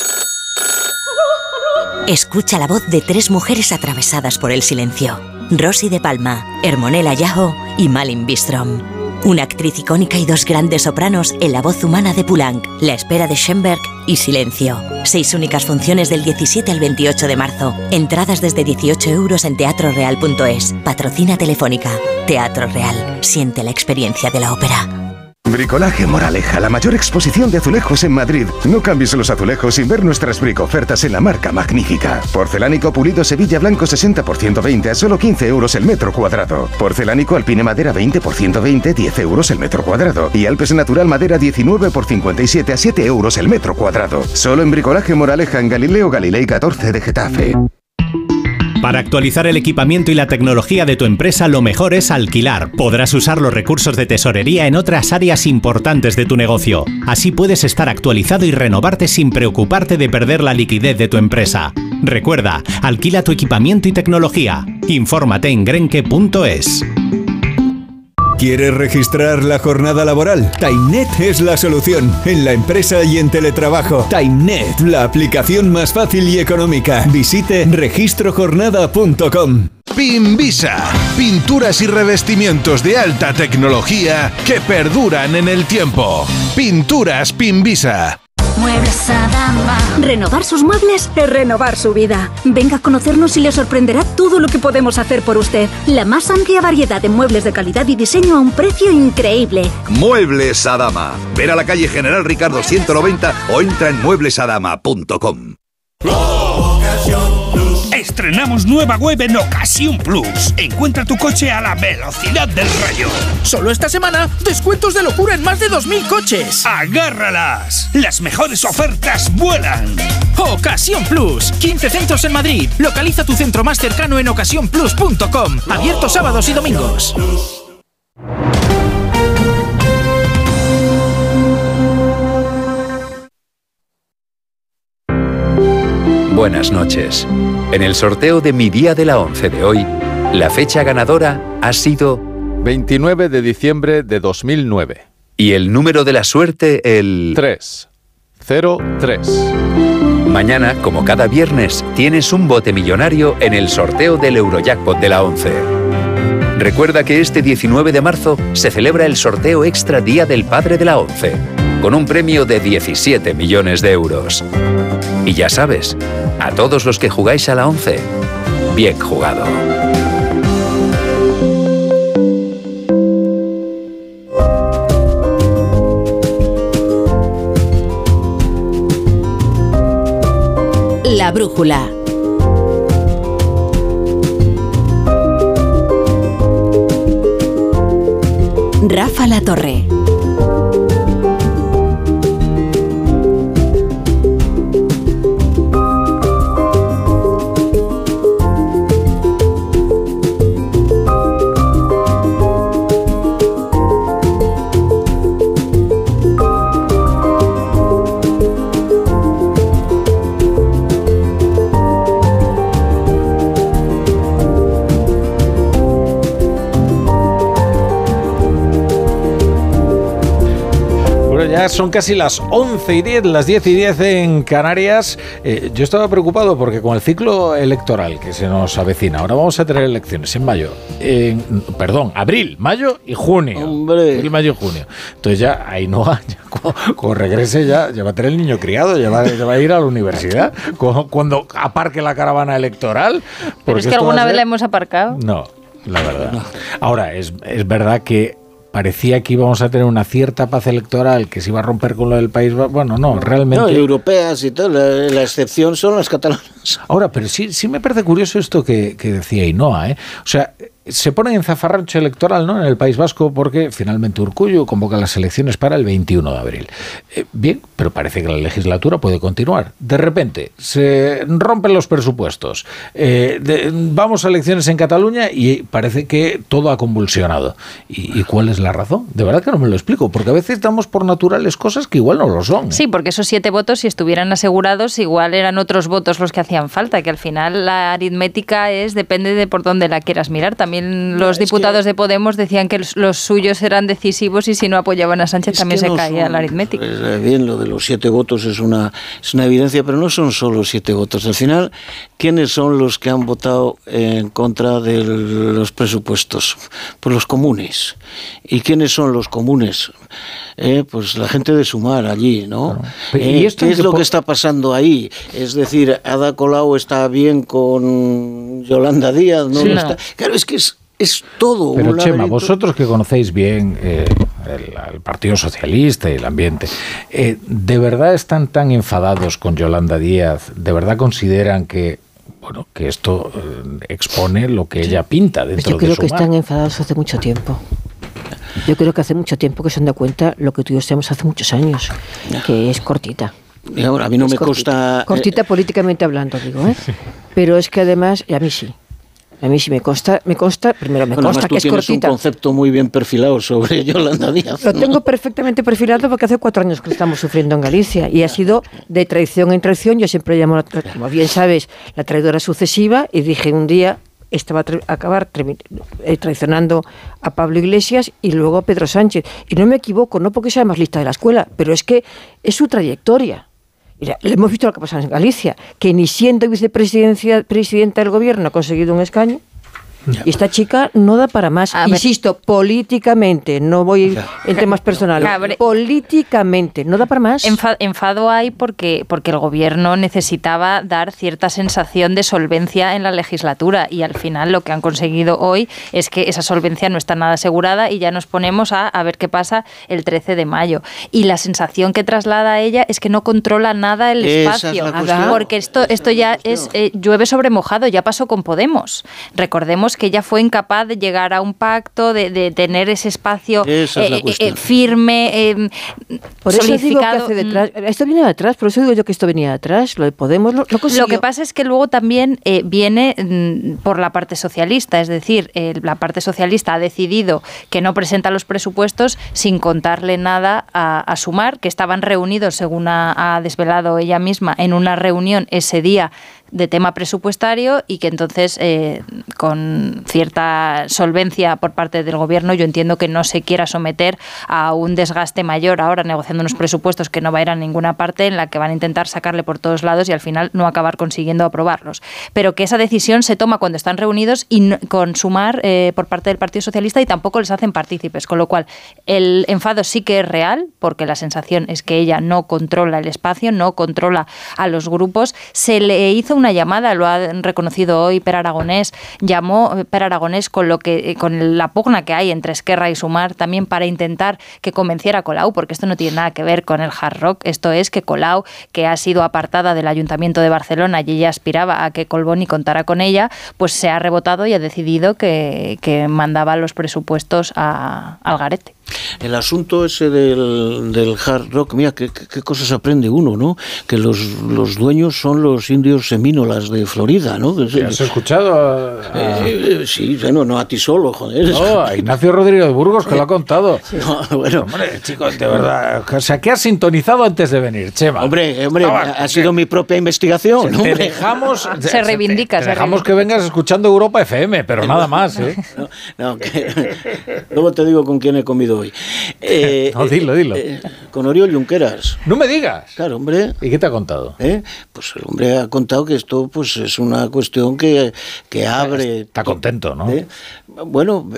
Escucha la voz de tres mujeres atravesadas por el silencio. Rosy de Palma, Hermonella Yajo y Malin Bistrom. Una actriz icónica y dos grandes sopranos en la voz humana de Poulenc, La espera de Schoenberg y Silencio. Seis únicas funciones del diecisiete al veintiocho de marzo. Entradas desde dieciocho euros en teatro real punto es. Patrocina Telefónica. Teatro Real. Siente la experiencia de la ópera. Bricolaje Moraleja, la mayor exposición de azulejos en Madrid. No cambies los azulejos sin ver nuestras bricofertas en la marca Magnífica. Porcelánico pulido Sevilla Blanco sesenta por ciento veinte a solo quince euros el metro cuadrado. Porcelánico Alpine Madera veinte por ciento veinte, diez euros el metro cuadrado. Y Alpes Natural Madera diecinueve por cincuenta y siete a siete euros el metro cuadrado. Solo en Bricolaje Moraleja en Galileo Galilei catorce de Getafe. Para actualizar el equipamiento y la tecnología de tu empresa, lo mejor es alquilar. Podrás usar los recursos de tesorería en otras áreas importantes de tu negocio. Así puedes estar actualizado y renovarte sin preocuparte de perder la liquidez de tu empresa. Recuerda, alquila tu equipamiento y tecnología. Infórmate en grenke punto es. ¿Quieres registrar la jornada laboral? TimeNet es la solución, en la empresa y en teletrabajo. TimeNet, la aplicación más fácil y económica. Visite registro jornada punto com. Pinvisa, pinturas y revestimientos de alta tecnología que perduran en el tiempo. Pinturas Pinvisa. Muebles Adama. Renovar sus muebles es renovar su vida. Venga a conocernos y le sorprenderá todo lo que podemos hacer por usted. La más amplia variedad de muebles de calidad y diseño a un precio increíble. Muebles Adama. Ven a la calle General Ricardo ciento noventa o entra en muebles adama punto com. Estrenamos nueva web en Ocasión Plus. Encuentra tu coche a la velocidad del rayo. Solo esta semana, descuentos de locura en más de dos mil coches. ¡Agárralas! Las mejores ofertas vuelan. Ocasión Plus. quince centros en Madrid. Localiza tu centro más cercano en ocasión plus punto com. Abierto sábados y domingos. Buenas noches. En el sorteo de Mi Día de la Once de hoy, la fecha ganadora ha sido veintinueve de diciembre de dos mil nueve. Y el número de la suerte, el tres cero tres. Mañana, como cada viernes, tienes un bote millonario en el sorteo del Eurojackpot de la Once. Recuerda que este diecinueve de marzo se celebra el sorteo extra Día del Padre de la Once, con un premio de diecisiete millones de euros. Y ya sabes, a todos los que jugáis a la Once, bien jugado. La brújula. Rafa La Torre. Ya son casi las once y diez, las diez y diez en Canarias. Eh, yo estaba preocupado porque con el ciclo electoral que se nos avecina, ahora vamos a tener elecciones en mayo, en, perdón, abril, mayo y junio. Hombre. Abril, mayo y junio. Entonces ya Ainhoa, ya, cuando, cuando regrese ya, ya va a tener el niño criado, ya va, ya va a ir a la universidad. Cuando, cuando aparque la caravana electoral. Pero es que alguna vez la hemos aparcado. No, la verdad. No. Ahora, es, es verdad que parecía que íbamos a tener una cierta paz electoral, que se iba a romper con lo del País Vasco. Bueno, no, realmente... No, europeas y todo, la, la excepción son las catalanas. Ahora, pero sí, sí me parece curioso esto que, que decía Ainhoa, ¿eh? O sea, se pone en zafarrancho electoral, ¿no?, en el País Vasco, porque finalmente Urkullu convoca las elecciones para el veintiuno de abril. Eh, bien, pero parece que la legislatura puede continuar. De repente, se rompen los presupuestos, eh, de, vamos a elecciones en Cataluña y parece que todo ha convulsionado. ¿Y, ¿Y cuál es la razón? De verdad que no me lo explico, porque a veces damos por naturales cosas que igual no lo son, ¿eh? Sí, porque esos siete votos, si estuvieran asegurados, igual eran otros votos los que hacían falta, que al final la aritmética es, depende de por dónde la quieras mirar. También los diputados que, de Podemos decían que los suyos eran decisivos y si no apoyaban a Sánchez también se no caía son, la aritmética. Bien, lo de los siete votos es una, es una evidencia, pero no son solo siete votos. Al final, ¿quiénes son los que han votado en contra de los presupuestos? Pues los comunes. ¿Y quiénes son los comunes? Eh, pues la gente de Sumar allí, ¿no? Claro. Eh, ¿Y esto ¿Qué es lo que está pasando ahí? Es decir, Ada Colau está bien con Yolanda Díaz, ¿no? Sí, no. Está... Claro, es que es Es todo. Pero un Chema, vosotros que conocéis bien eh, el, el Partido Socialista y el ambiente, eh, ¿de verdad están tan enfadados con Yolanda Díaz? ¿De verdad consideran que, bueno, que esto eh, expone lo que ella pinta dentro de Sumar? Yo creo que están enfadados hace mucho tiempo. Yo creo que hace mucho tiempo que se han dado cuenta lo que tú y yo sabemos hace muchos años, que es cortita. Y ahora, a mí no es me cortita. consta... Cortita políticamente hablando, digo, ¿eh? Pero es que además, y a mí sí. A mí sí me consta, me consta, primero me bueno, consta que es cortita. Tienes un concepto muy bien perfilado sobre Yolanda Díaz. Lo tengo perfectamente perfilado porque hace cuatro años que lo estamos sufriendo en Galicia y ha sido de traición en traición. Yo siempre llamo, como bien sabes, la traidora sucesiva y dije un día esta va a tra- acabar tra- traicionando a Pablo Iglesias y luego a Pedro Sánchez. Y no me equivoco, no porque sea más lista de la escuela, pero es que es su trayectoria. Mira, le hemos visto lo que ha pasado en Galicia, que ni siendo vicepresidencia presidenta del gobierno ha conseguido un escaño. Ya. Y esta chica no da para más. A Insisto, ver. políticamente, no voy ya. en temas personales, Cabre. políticamente, no da para más. Enfa- enfado hay porque, porque el gobierno necesitaba dar cierta sensación de solvencia en la legislatura y al final lo que han conseguido hoy es que esa solvencia no está nada asegurada y ya nos ponemos a, a ver qué pasa el trece de mayo. Y la sensación que traslada a ella es que no controla nada el espacio. Esa es la porque esto, esto ya es eh, llueve sobre mojado, ya pasó con Podemos. Recordemos que ella fue incapaz de llegar a un pacto, de, de tener ese espacio eh, eh, firme, eh, por eso digo que hace detrás, esto viene de atrás, por eso digo yo que esto venía de atrás, lo de Podemos lo, lo consiguió. Lo que pasa es que luego también eh, viene mm, por la parte socialista, es decir, eh, la parte socialista ha decidido que no presenta los presupuestos sin contarle nada a, a Sumar, que estaban reunidos, según ha, ha desvelado ella misma, en una reunión ese día de tema presupuestario y que entonces eh, con cierta solvencia por parte del gobierno yo entiendo que no se quiera someter a un desgaste mayor ahora negociando unos presupuestos que no va a ir a ninguna parte en la que van a intentar sacarle por todos lados y al final no acabar consiguiendo aprobarlos. Pero que esa decisión se toma cuando están reunidos y no, con Sumar eh, por parte del Partido Socialista y tampoco les hacen partícipes, con lo cual el enfado sí que es real porque la sensación es que ella no controla el espacio, no controla a los grupos. Se le hizo una llamada, lo ha reconocido hoy Per Aragonés, llamó Per Aragonés con lo que con la pugna que hay entre Esquerra y Sumar también para intentar que convenciera a Colau, porque esto no tiene nada que ver con el hard rock, esto es que Colau, que ha sido apartada del Ayuntamiento de Barcelona y ella aspiraba a que Collboni contara con ella, pues se ha rebotado y ha decidido que, que mandaba los presupuestos a, al garete. El asunto ese del, del hard rock, mira, qué, qué, qué cosas aprende uno, ¿no? Que los, los dueños son los indios semínolas de Florida, ¿no? ¿Has escuchado? A, a... Eh, eh, sí, bueno, no a ti solo, joder. No, a Ignacio Rodríguez de Burgos, que lo ha contado. Sí. No, bueno. Hombre, chicos, de verdad, o sea, ¿qué has sintonizado antes de venir, Chema? Hombre, hombre, no, ha que... sido mi propia investigación. Te dejamos... Se, se reivindica. Te, te se dejamos reivindica. Que vengas escuchando Europa F M, pero nada más, ¿eh? No, no, que, luego te digo con quién he comido hoy. Eh, no, dilo, dilo. Eh, con Oriol Junqueras. No me digas. Claro, hombre. ¿Y qué te ha contado? ¿Eh? Pues el hombre ha contado que esto pues es una cuestión que, que abre... Está contento, ¿no? ¿Eh? Bueno,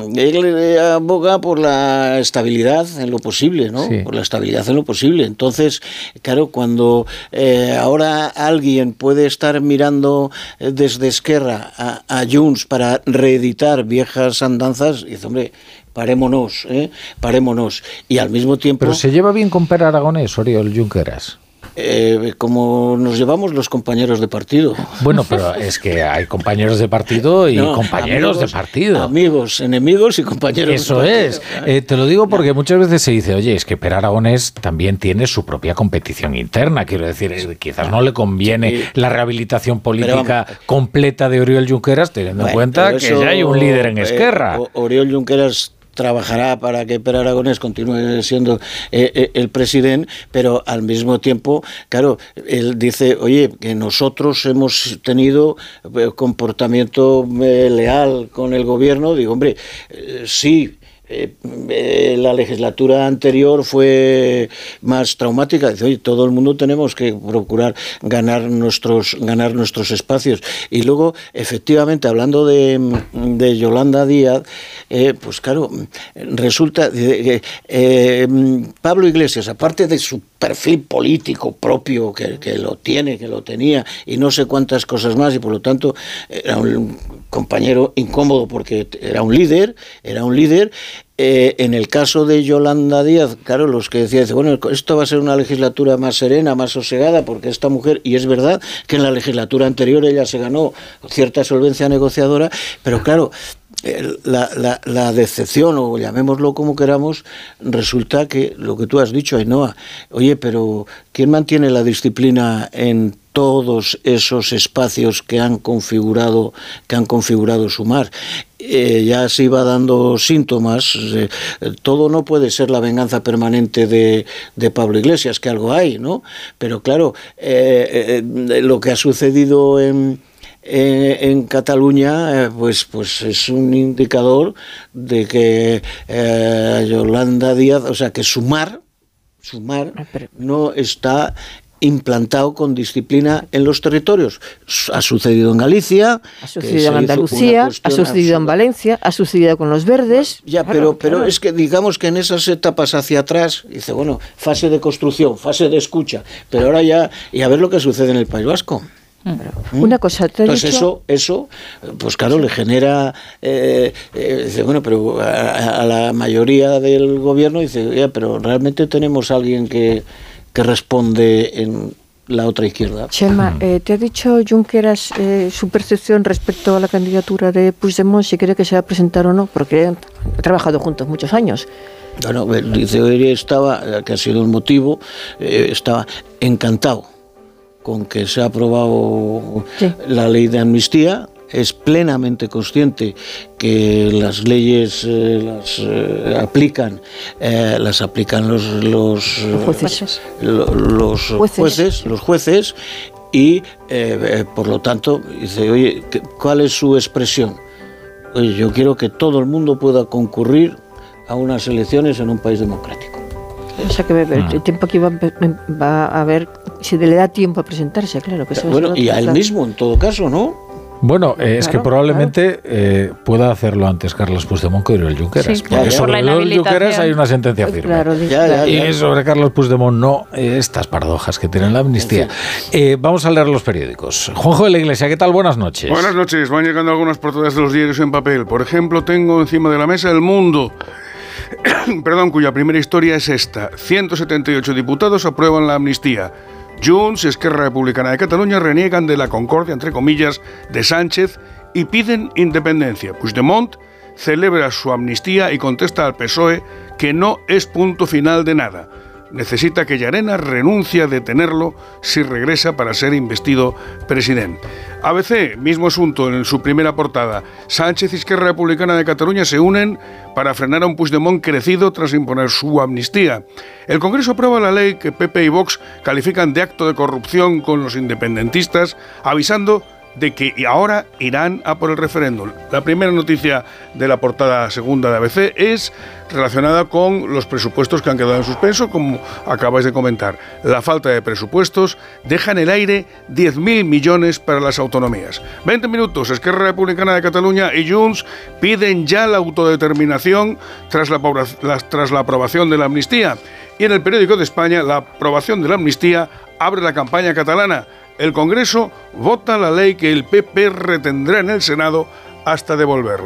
él aboga por la estabilidad en lo posible, ¿no? Sí. Por la estabilidad en lo posible. Entonces, claro, cuando eh, ahora alguien puede estar mirando desde Esquerra a, a Junts para reeditar viejas andanzas, dice, hombre... parémonos, ¿eh? parémonos. Y al mismo tiempo... Pero se lleva bien con Pere Aragonés, Oriol Junqueras. Eh, como nos llevamos los compañeros de partido. Bueno, pero es que hay compañeros de partido y no, compañeros amigos, de partido. Amigos, enemigos y compañeros Eso de partido. es. Eh, te lo digo porque muchas veces se dice, oye, es que Pere Aragonés también tiene su propia competición interna. Quiero decir, eh, quizás no le conviene sí. la rehabilitación política vamos, completa de Oriol Junqueras, teniendo bueno, en cuenta que eso, ya hay un líder en Esquerra. Eh, Oriol Junqueras trabajará para que Pere Aragonés continúe siendo eh, eh, el presidente, pero al mismo tiempo, claro, él dice, oye, que nosotros hemos tenido eh, comportamiento eh, leal con el gobierno. Digo, hombre, eh, sí, Eh, eh, la legislatura anterior fue más traumática. Dice, oye, todo el mundo tenemos que procurar ganar nuestros ganar nuestros espacios. Y luego, efectivamente, hablando de, de Yolanda Díaz, eh, pues claro, resulta que eh, eh, Pablo Iglesias, aparte de su perfil político propio, que, que lo tiene, que lo tenía, y no sé cuántas cosas más, y por lo tanto era un compañero incómodo porque era un líder, era un líder. Eh, en el caso de Yolanda Díaz, claro, los que decían, bueno, esto va a ser una legislatura más serena, más sosegada, porque esta mujer, y es verdad que en la legislatura anterior ella se ganó cierta solvencia negociadora, pero claro, La, la, la decepción, o llamémoslo como queramos, resulta que lo que tú has dicho, Ainhoa, oye, pero ¿quién mantiene la disciplina en todos esos espacios que han configurado que han configurado Sumar? Eh, ya se iba dando síntomas. Eh, todo no puede ser la venganza permanente de, de Pablo Iglesias, que algo hay, ¿no? Pero claro, eh, eh, lo que ha sucedido en Eh, en Cataluña, eh, pues, pues es un indicador de que eh, Yolanda Díaz, o sea, que Sumar, Sumar no está implantado con disciplina en los territorios. Ha sucedido en Galicia, ha sucedido en Andalucía, ha sucedido en Valencia, ha sucedido con los verdes. Ya, claro, pero, pero claro. Es que digamos que en esas etapas hacia atrás, dice, bueno, fase de construcción, fase de escucha, pero ahora ya, y a ver lo que sucede en el País Vasco. Pero una cosa, te he Entonces dicho... eso, eso, pues claro, le genera, eh, eh, dice, bueno, pero a, a la mayoría del gobierno dice, ya, pero realmente tenemos a alguien que, que responde en la otra izquierda. Chema, eh, te ha dicho Junqueras eh, su percepción respecto a la candidatura de Puigdemont, si cree que se va a presentar o no, porque han trabajado juntos muchos años. Bueno, dice, hoy estaba, que ha sido el motivo, eh, estaba encantado con que se ha aprobado sí. la ley de amnistía. Es plenamente consciente que las leyes eh, las eh, aplican eh, las aplican los los, los jueces, los, los jueces. jueces los jueces y eh, por lo tanto dice, oye, ¿cuál es su expresión? Oye, yo quiero que todo el mundo pueda concurrir a unas elecciones en un país democrático. O sea que el tiempo aquí va, va a ver si le da tiempo a presentarse, claro. Que eso bueno, y a él mismo, en todo caso, ¿no? Bueno, eh, es claro, que probablemente claro. eh, pueda hacerlo antes Carlos Puigdemont que Oriol Junqueras. Sí, porque ya, sobre Oriol Junqueras hay una sentencia firme. Claro, ya, ya, ya. Y sobre Carlos Puigdemont no, eh, estas paradojas que tiene la amnistía. Eh, vamos a leer los periódicos. Juanjo de la Iglesia, ¿qué tal? Buenas noches. Buenas noches. Van llegando algunas portadas de los diarios en papel. Por ejemplo, tengo encima de la mesa El Mundo, perdón, cuya primera historia es esta. ciento setenta y ocho diputados aprueban la amnistía. Junts y Esquerra Republicana de Cataluña reniegan de la concordia, entre comillas, de Sánchez y piden independencia. Puigdemont celebra su amnistía y contesta al P S O E que no es punto final de nada. Necesita que Llarena renuncie a detenerlo si regresa para ser investido presidente. A B C, mismo asunto en su primera portada. Sánchez y Esquerra Republicana de Cataluña se unen para frenar a un Puigdemont crecido tras imponer su amnistía. El Congreso aprueba la ley que P P y Vox califican de acto de corrupción con los independentistas, avisando de que ahora irán a por el referéndum. La primera noticia de la portada segunda de A B C es relacionada con los presupuestos que han quedado en suspenso, como acabáis de comentar. La falta de presupuestos deja en el aire diez mil millones para las autonomías. veinte minutos, Esquerra Republicana de Cataluña y Junts piden ya la autodeterminación tras la, tras la aprobación de la amnistía. Y en el Periódico de España, la aprobación de la amnistía abre la campaña catalana. El Congreso vota la ley que el P P retendrá en el Senado hasta devolverla.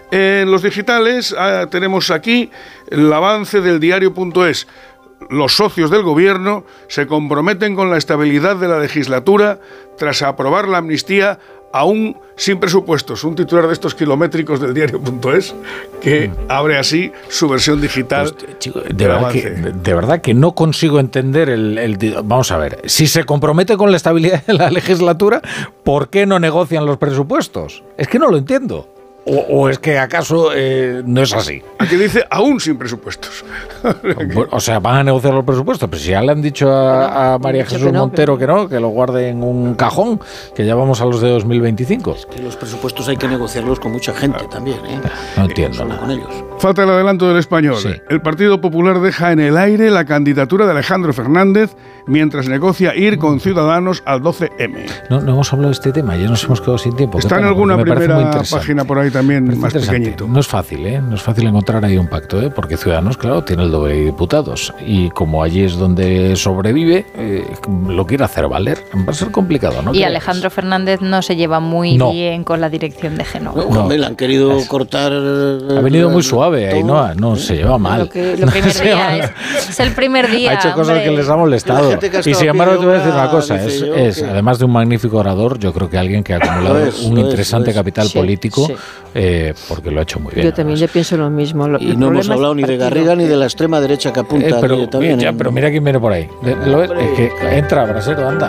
En los digitales ah, tenemos aquí el avance del diario.es. Los socios del gobierno se comprometen con la estabilidad de la legislatura tras aprobar la amnistía aún sin presupuestos. Un titular de estos kilométricos del diario.es que abre así su versión digital. Pues, chico, de, verdad que, de verdad que no consigo entender el, el... Vamos a ver, si se compromete con la estabilidad de la legislatura, ¿por qué no negocian los presupuestos? Es que no lo entiendo. O, o es que acaso eh, no es así. Aquí dice aún sin presupuestos. O sea, van a negociar los presupuestos, pero si ya le han dicho a, a María Jesús que no, Montero que no, que lo guarde en un cajón, que ya vamos a los de dos mil veinticinco. Es que los presupuestos hay que negociarlos con mucha gente también, ¿eh? No entiendo. No con ellos. Falta el adelanto del Español. Sí. El Partido Popular deja en el aire la candidatura de Alejandro Fernández mientras negocia ir con Ciudadanos al doce eme. No, no hemos hablado de este tema, ya nos hemos quedado sin tiempo. Está en alguna primera página por ahí también más pequeñito. No es fácil, ¿eh? No es fácil encontrar ahí un pacto, ¿eh? Porque Ciudadanos, claro, tiene el doble de diputados y como allí es donde sobrevive, eh, lo quiere hacer valer. Va a ser complicado, ¿no? Y Alejandro Fernández no se lleva muy no. bien con la dirección de Génova. No, no. Le han querido es. cortar... Ha venido muy suave ahí, ¿no? No se lleva mal. Lo que, lo primer día es, es el primer día. Ha hecho cosas hombre. que les ha molestado. Y sin embargo, te voy a decir una cosa. Es, es además de un magnífico orador, yo creo que alguien que ha acumulado es, un interesante es, capital sí, político, sí. Eh, porque lo ha hecho muy bien. Yo también yo pienso lo mismo. Lo, y no hemos hablado ni de Garriga ni de la extrema derecha que apunta. Eh, pero, ni también, ya, ¿eh? pero mira quién viene por ahí. Lo, es que entra, Brasero, anda.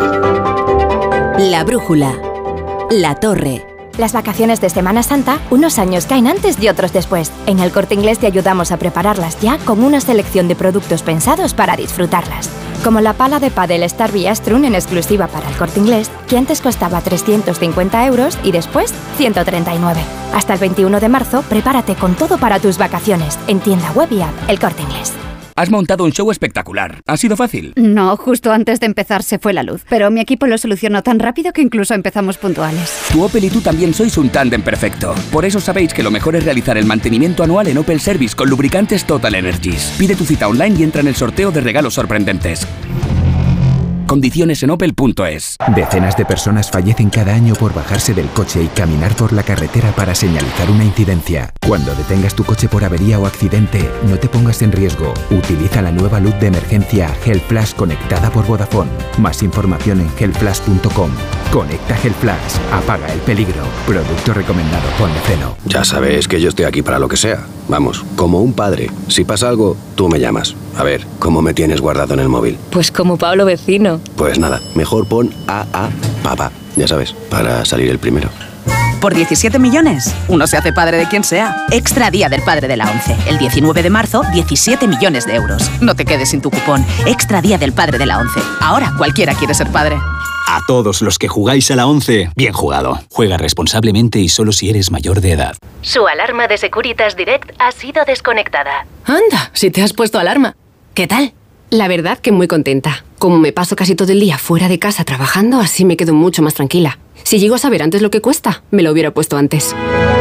La brújula. La Torre. Las vacaciones de Semana Santa, unos años caen antes y otros después. En El Corte Inglés te ayudamos a prepararlas ya con una selección de productos pensados para disfrutarlas. Como la pala de pádel Starby Astrun en exclusiva para El Corte Inglés, que antes costaba trescientos cincuenta euros y después ciento treinta y nueve. Hasta el veintiuno de marzo, prepárate con todo para tus vacaciones. En tienda web y app, El Corte Inglés. Has montado un show espectacular. ¿Ha sido fácil? No, justo antes de empezar se fue la luz. Pero mi equipo lo solucionó tan rápido que incluso empezamos puntuales. Tu Opel y tú también sois un tándem perfecto. Por eso sabéis que lo mejor es realizar el mantenimiento anual en Opel Service con lubricantes Total Energies. Pide tu cita online y entra en el sorteo de regalos sorprendentes. Condiciones en opel punto es. Decenas de personas fallecen cada año por bajarse del coche y caminar por la carretera para señalizar una incidencia. Cuando detengas tu coche por avería o accidente, no te pongas en riesgo. Utiliza la nueva luz de emergencia HealthFlash conectada por Vodafone. Más información en health flash punto com. Conecta HealthFlash. Apaga el peligro. Producto recomendado por Deceno. Ya sabes que yo estoy aquí para lo que sea. Vamos, como un padre. Si pasa algo, tú me llamas. A ver, ¿cómo me tienes guardado en el móvil? Pues como Pablo Vecino. Pues nada, mejor pon A A Papá, ya sabes, para salir el primero. Por diecisiete millones, uno se hace padre de quien sea. Extra Día del Padre de la ONCE. El diecinueve de marzo, diecisiete millones de euros. No te quedes sin tu cupón. Extra Día del Padre de la ONCE. Ahora cualquiera quiere ser padre. A todos los que jugáis a la ONCE, bien jugado. Juega responsablemente y solo si eres mayor de edad. Su alarma de Securitas Direct ha sido desconectada. Anda, si te has puesto alarma. ¿Qué tal? La verdad que muy contenta. Como me paso casi todo el día fuera de casa trabajando, así me quedo mucho más tranquila. Si llego a saber antes lo que cuesta, me lo hubiera puesto antes.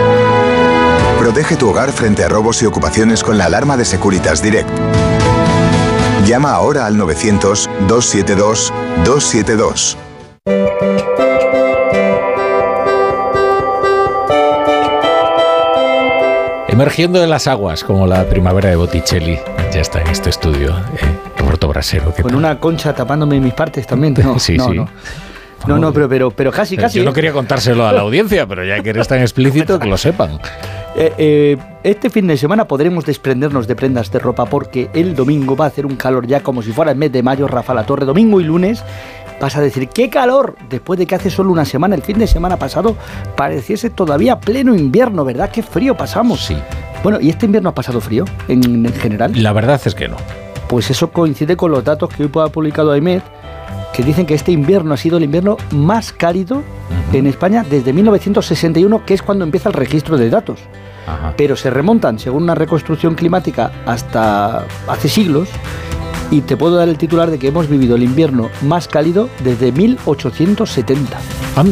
Protege tu hogar frente a robos y ocupaciones con la alarma de Securitas Direct. Llama ahora al novecientos, doscientos setenta y dos, doscientos setenta y dos. Emergiendo de las aguas, como la primavera de Botticelli. Ya está en este estudio, eh, Roberto Brasero. Con una concha tapándome mis partes también. No, sí, no, sí. No. No, no, pero, pero, pero casi, pero casi. Yo no quería contárselo a la audiencia, pero ya que eres tan explícito, que lo sepan. Eh, eh, este fin de semana podremos desprendernos de prendas de ropa porque el domingo va a hacer un calor ya como si fuera el mes de mayo. Rafa La Torre, domingo y lunes vas a decir ¡qué calor! Después de que hace solo una semana, el fin de semana pasado, pareciese todavía pleno invierno, ¿verdad? ¡Qué frío pasamos! Sí. Bueno, ¿y este invierno ha pasado frío en, en general? La verdad es que no. Pues eso coincide con los datos que hoy ha publicado AEMET, que dicen que este invierno ha sido el invierno más cálido uh-huh. en España desde mil novecientos sesenta y uno, que es cuando empieza el registro de datos. Ajá. Pero se remontan, según una reconstrucción climática, hasta hace siglos, y te puedo dar el titular de que hemos vivido el invierno más cálido desde mil ochocientos setenta. Anda,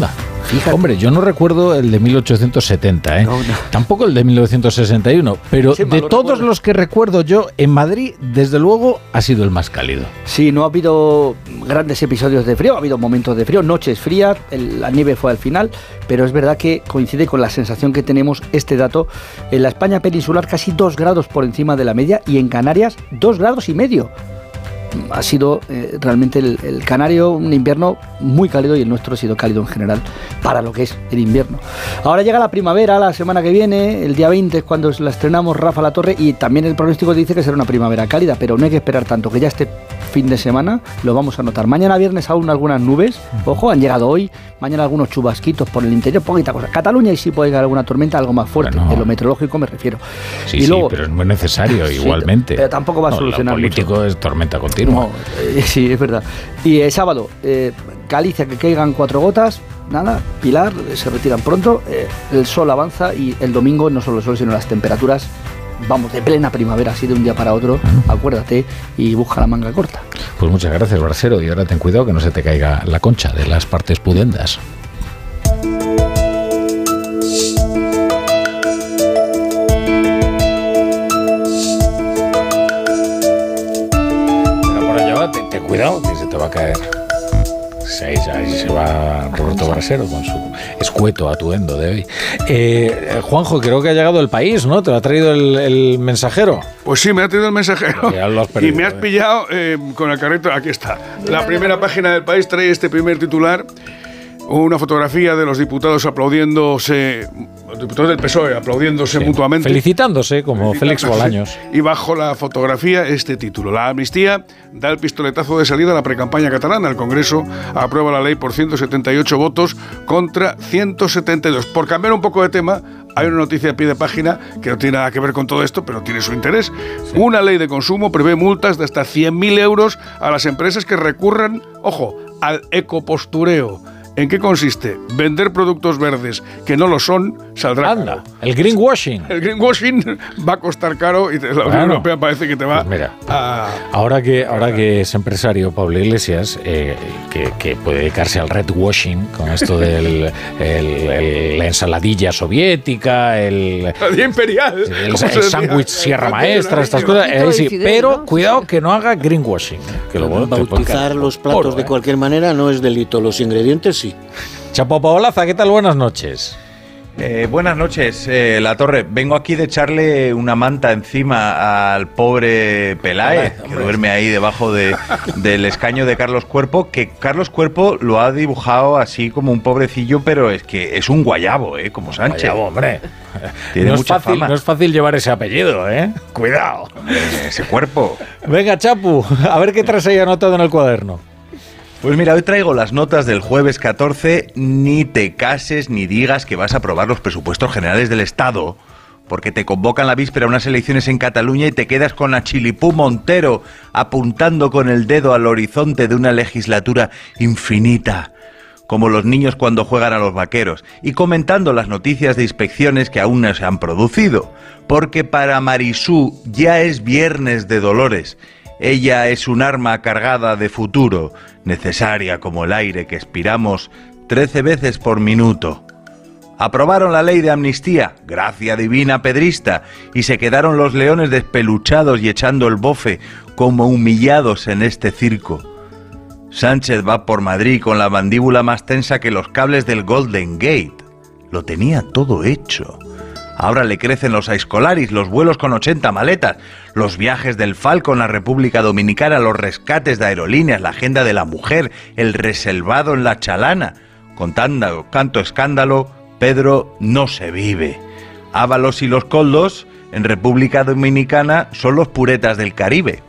Fíjate. Hombre, yo no recuerdo el de mil ochocientos setenta, ¿eh? No, no. Tampoco el de mil novecientos sesenta y uno, pero sí, de todos recuerdo. Los que recuerdo yo, en Madrid, desde luego, ha sido el más cálido. Sí, no ha habido grandes episodios de frío, ha habido momentos de frío, noches frías, el, la nieve fue al final, pero es verdad que coincide con la sensación que tenemos este dato. En la España peninsular casi dos grados por encima de la media y en Canarias dos grados y medio. Ha sido eh, realmente el, el canario un invierno muy cálido y el nuestro ha sido cálido en general para lo que es el invierno. Ahora llega la primavera, la semana que viene, el día veinte es cuando la estrenamos Rafa La Torre y también el pronóstico dice que será una primavera cálida, pero no hay que esperar tanto, que ya este fin de semana lo vamos a notar. Mañana viernes aún algunas nubes, ojo, han llegado hoy, mañana algunos chubasquitos por el interior, poquita cosa. Cataluña y sí puede llegar alguna tormenta, algo más fuerte, bueno, de lo meteorológico me refiero. Sí, y sí, luego, pero es muy necesario sí, igualmente. Pero tampoco va a no, solucionar lo político mucho. Es tormenta continua. No, eh, sí, es verdad. Y el sábado, eh, Galicia, que caigan cuatro gotas, nada, Pilar, se retiran pronto, eh, el sol avanza y el domingo no solo el sol, sino las temperaturas, vamos, de plena primavera, así de un día para otro, acuérdate y busca la manga corta. Pues muchas gracias, Brasero, y ahora ten cuidado que no se te caiga la concha de las partes pudendas. Ten cuidado, que se te va a caer. Ahí, ahí se va Roberto Brasero con su escueto atuendo de hoy. Eh, Juanjo, creo que ha llegado El País, ¿no? ¿Te lo ha traído el, el mensajero? Pues sí, me ha traído el mensajero. Ya lo has perdido, y me has eh. pillado eh, con el carrito. Aquí está. La primera página del País trae este primer titular. Una fotografía de los diputados aplaudiéndose, los diputados del P S O E aplaudiéndose sí, mutuamente. Felicitándose, como Félix Bolaños. Y bajo la fotografía este título. La amnistía da el pistoletazo de salida a la precampaña catalana. El Congreso aprueba la ley por ciento setenta y ocho votos contra ciento setenta y dos. Por cambiar un poco de tema, hay una noticia a pie de página que no tiene nada que ver con todo esto, pero tiene su interés. Sí. Una ley de consumo prevé multas de hasta cien mil euros a las empresas que recurran, ojo, al ecopostureo. ¿En qué consiste? Vender productos verdes que no lo son, saldrá Anda, caro. el greenwashing. El greenwashing va a costar caro y la Unión bueno, Europea parece que te va pues mira, a... Ahora que, ahora que es empresario Pablo Iglesias, eh, que, que puede dedicarse al redwashing, con esto del el, el, la ensaladilla soviética, el... La día imperial. El, el sándwich Sierra Maestra, estas cosas. Eh, sí, pero cuidado que no haga greenwashing. Que luego bautizar los platos poro, de cualquier eh. manera no es delito, los ingredientes sí. Chapo Paolaza, ¿qué tal? Buenas noches. Eh, buenas noches, eh, La Torre. Vengo aquí de echarle una manta encima al pobre Peláez, que duerme ahí debajo de, del escaño de Carlos Cuerpo, que Carlos Cuerpo lo ha dibujado así como un pobrecillo, pero es que es un guayabo, ¿eh? Como Sánchez. Guayabo, hombre. Tiene no, mucha es fácil, fama. no es fácil llevar ese apellido, ¿eh? Cuidado. Eh, ese cuerpo. Venga, Chapu, a ver qué traes ahí anotado en el cuaderno. Pues mira, hoy traigo las notas del jueves catorce. Ni te cases ni digas que vas a aprobar los presupuestos generales del Estado, porque te convocan la víspera a unas elecciones en Cataluña y te quedas con Achilipú Montero apuntando con el dedo al horizonte de una legislatura infinita, como los niños cuando juegan a los vaqueros, y comentando las noticias de inspecciones que aún no se han producido, porque para Marisú ya es viernes de Dolores. Ella es un arma cargada de futuro, necesaria como el aire que expiramos trece veces por minuto. Aprobaron la ley de amnistía, gracia divina pedrista, y se quedaron los leones despeluchados y echando el bofe como humillados en este circo. Sánchez va por Madrid con la mandíbula más tensa que los cables del Golden Gate. Lo tenía todo hecho. Ahora le crecen los aescolaris, los vuelos con ochenta maletas, los viajes del Falcon a República Dominicana, los rescates de aerolíneas, la agenda de la mujer, el reservado en la chalana. Con tanto, tanto escándalo, Pedro no se vive. Ábalos y los coldos en República Dominicana son los puretas del Caribe.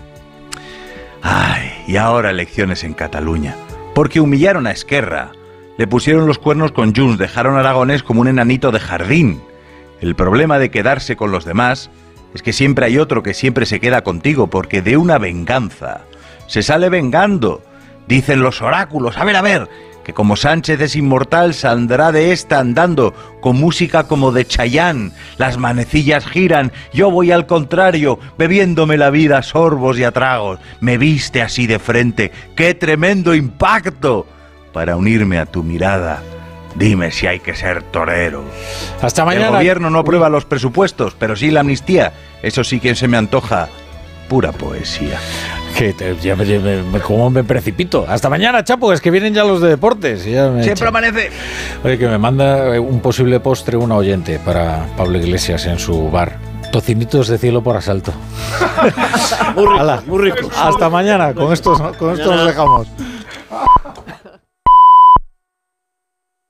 Ay, y ahora elecciones en Cataluña. Porque humillaron a Esquerra, le pusieron los cuernos con Junts, dejaron a Aragonés como un enanito de jardín. El problema de quedarse con los demás es que siempre hay otro que siempre se queda contigo, porque de una venganza se sale vengando. Dicen los oráculos, a ver, a ver, que como Sánchez es inmortal saldrá de esta andando con música como de Chayanne. Las manecillas giran, yo voy al contrario, bebiéndome la vida a sorbos y a tragos. Me viste así de frente, ¡qué tremendo impacto! Para unirme a tu mirada, Dime si hay que ser torero. Hasta mañana. El gobierno no aprueba los presupuestos, pero sí la amnistía. Eso sí que se me antoja pura poesía. Que te, ya me, me, ¿Cómo me precipito? Hasta mañana, Chapo, es que vienen ya los de deportes. Ya me Siempre amanece. Oye, que me manda un posible postre una oyente para Pablo Iglesias en su bar. Tocinitos de cielo por asalto. Muy rico, muy rico. Hasta mañana, con esto, con esto nos dejamos.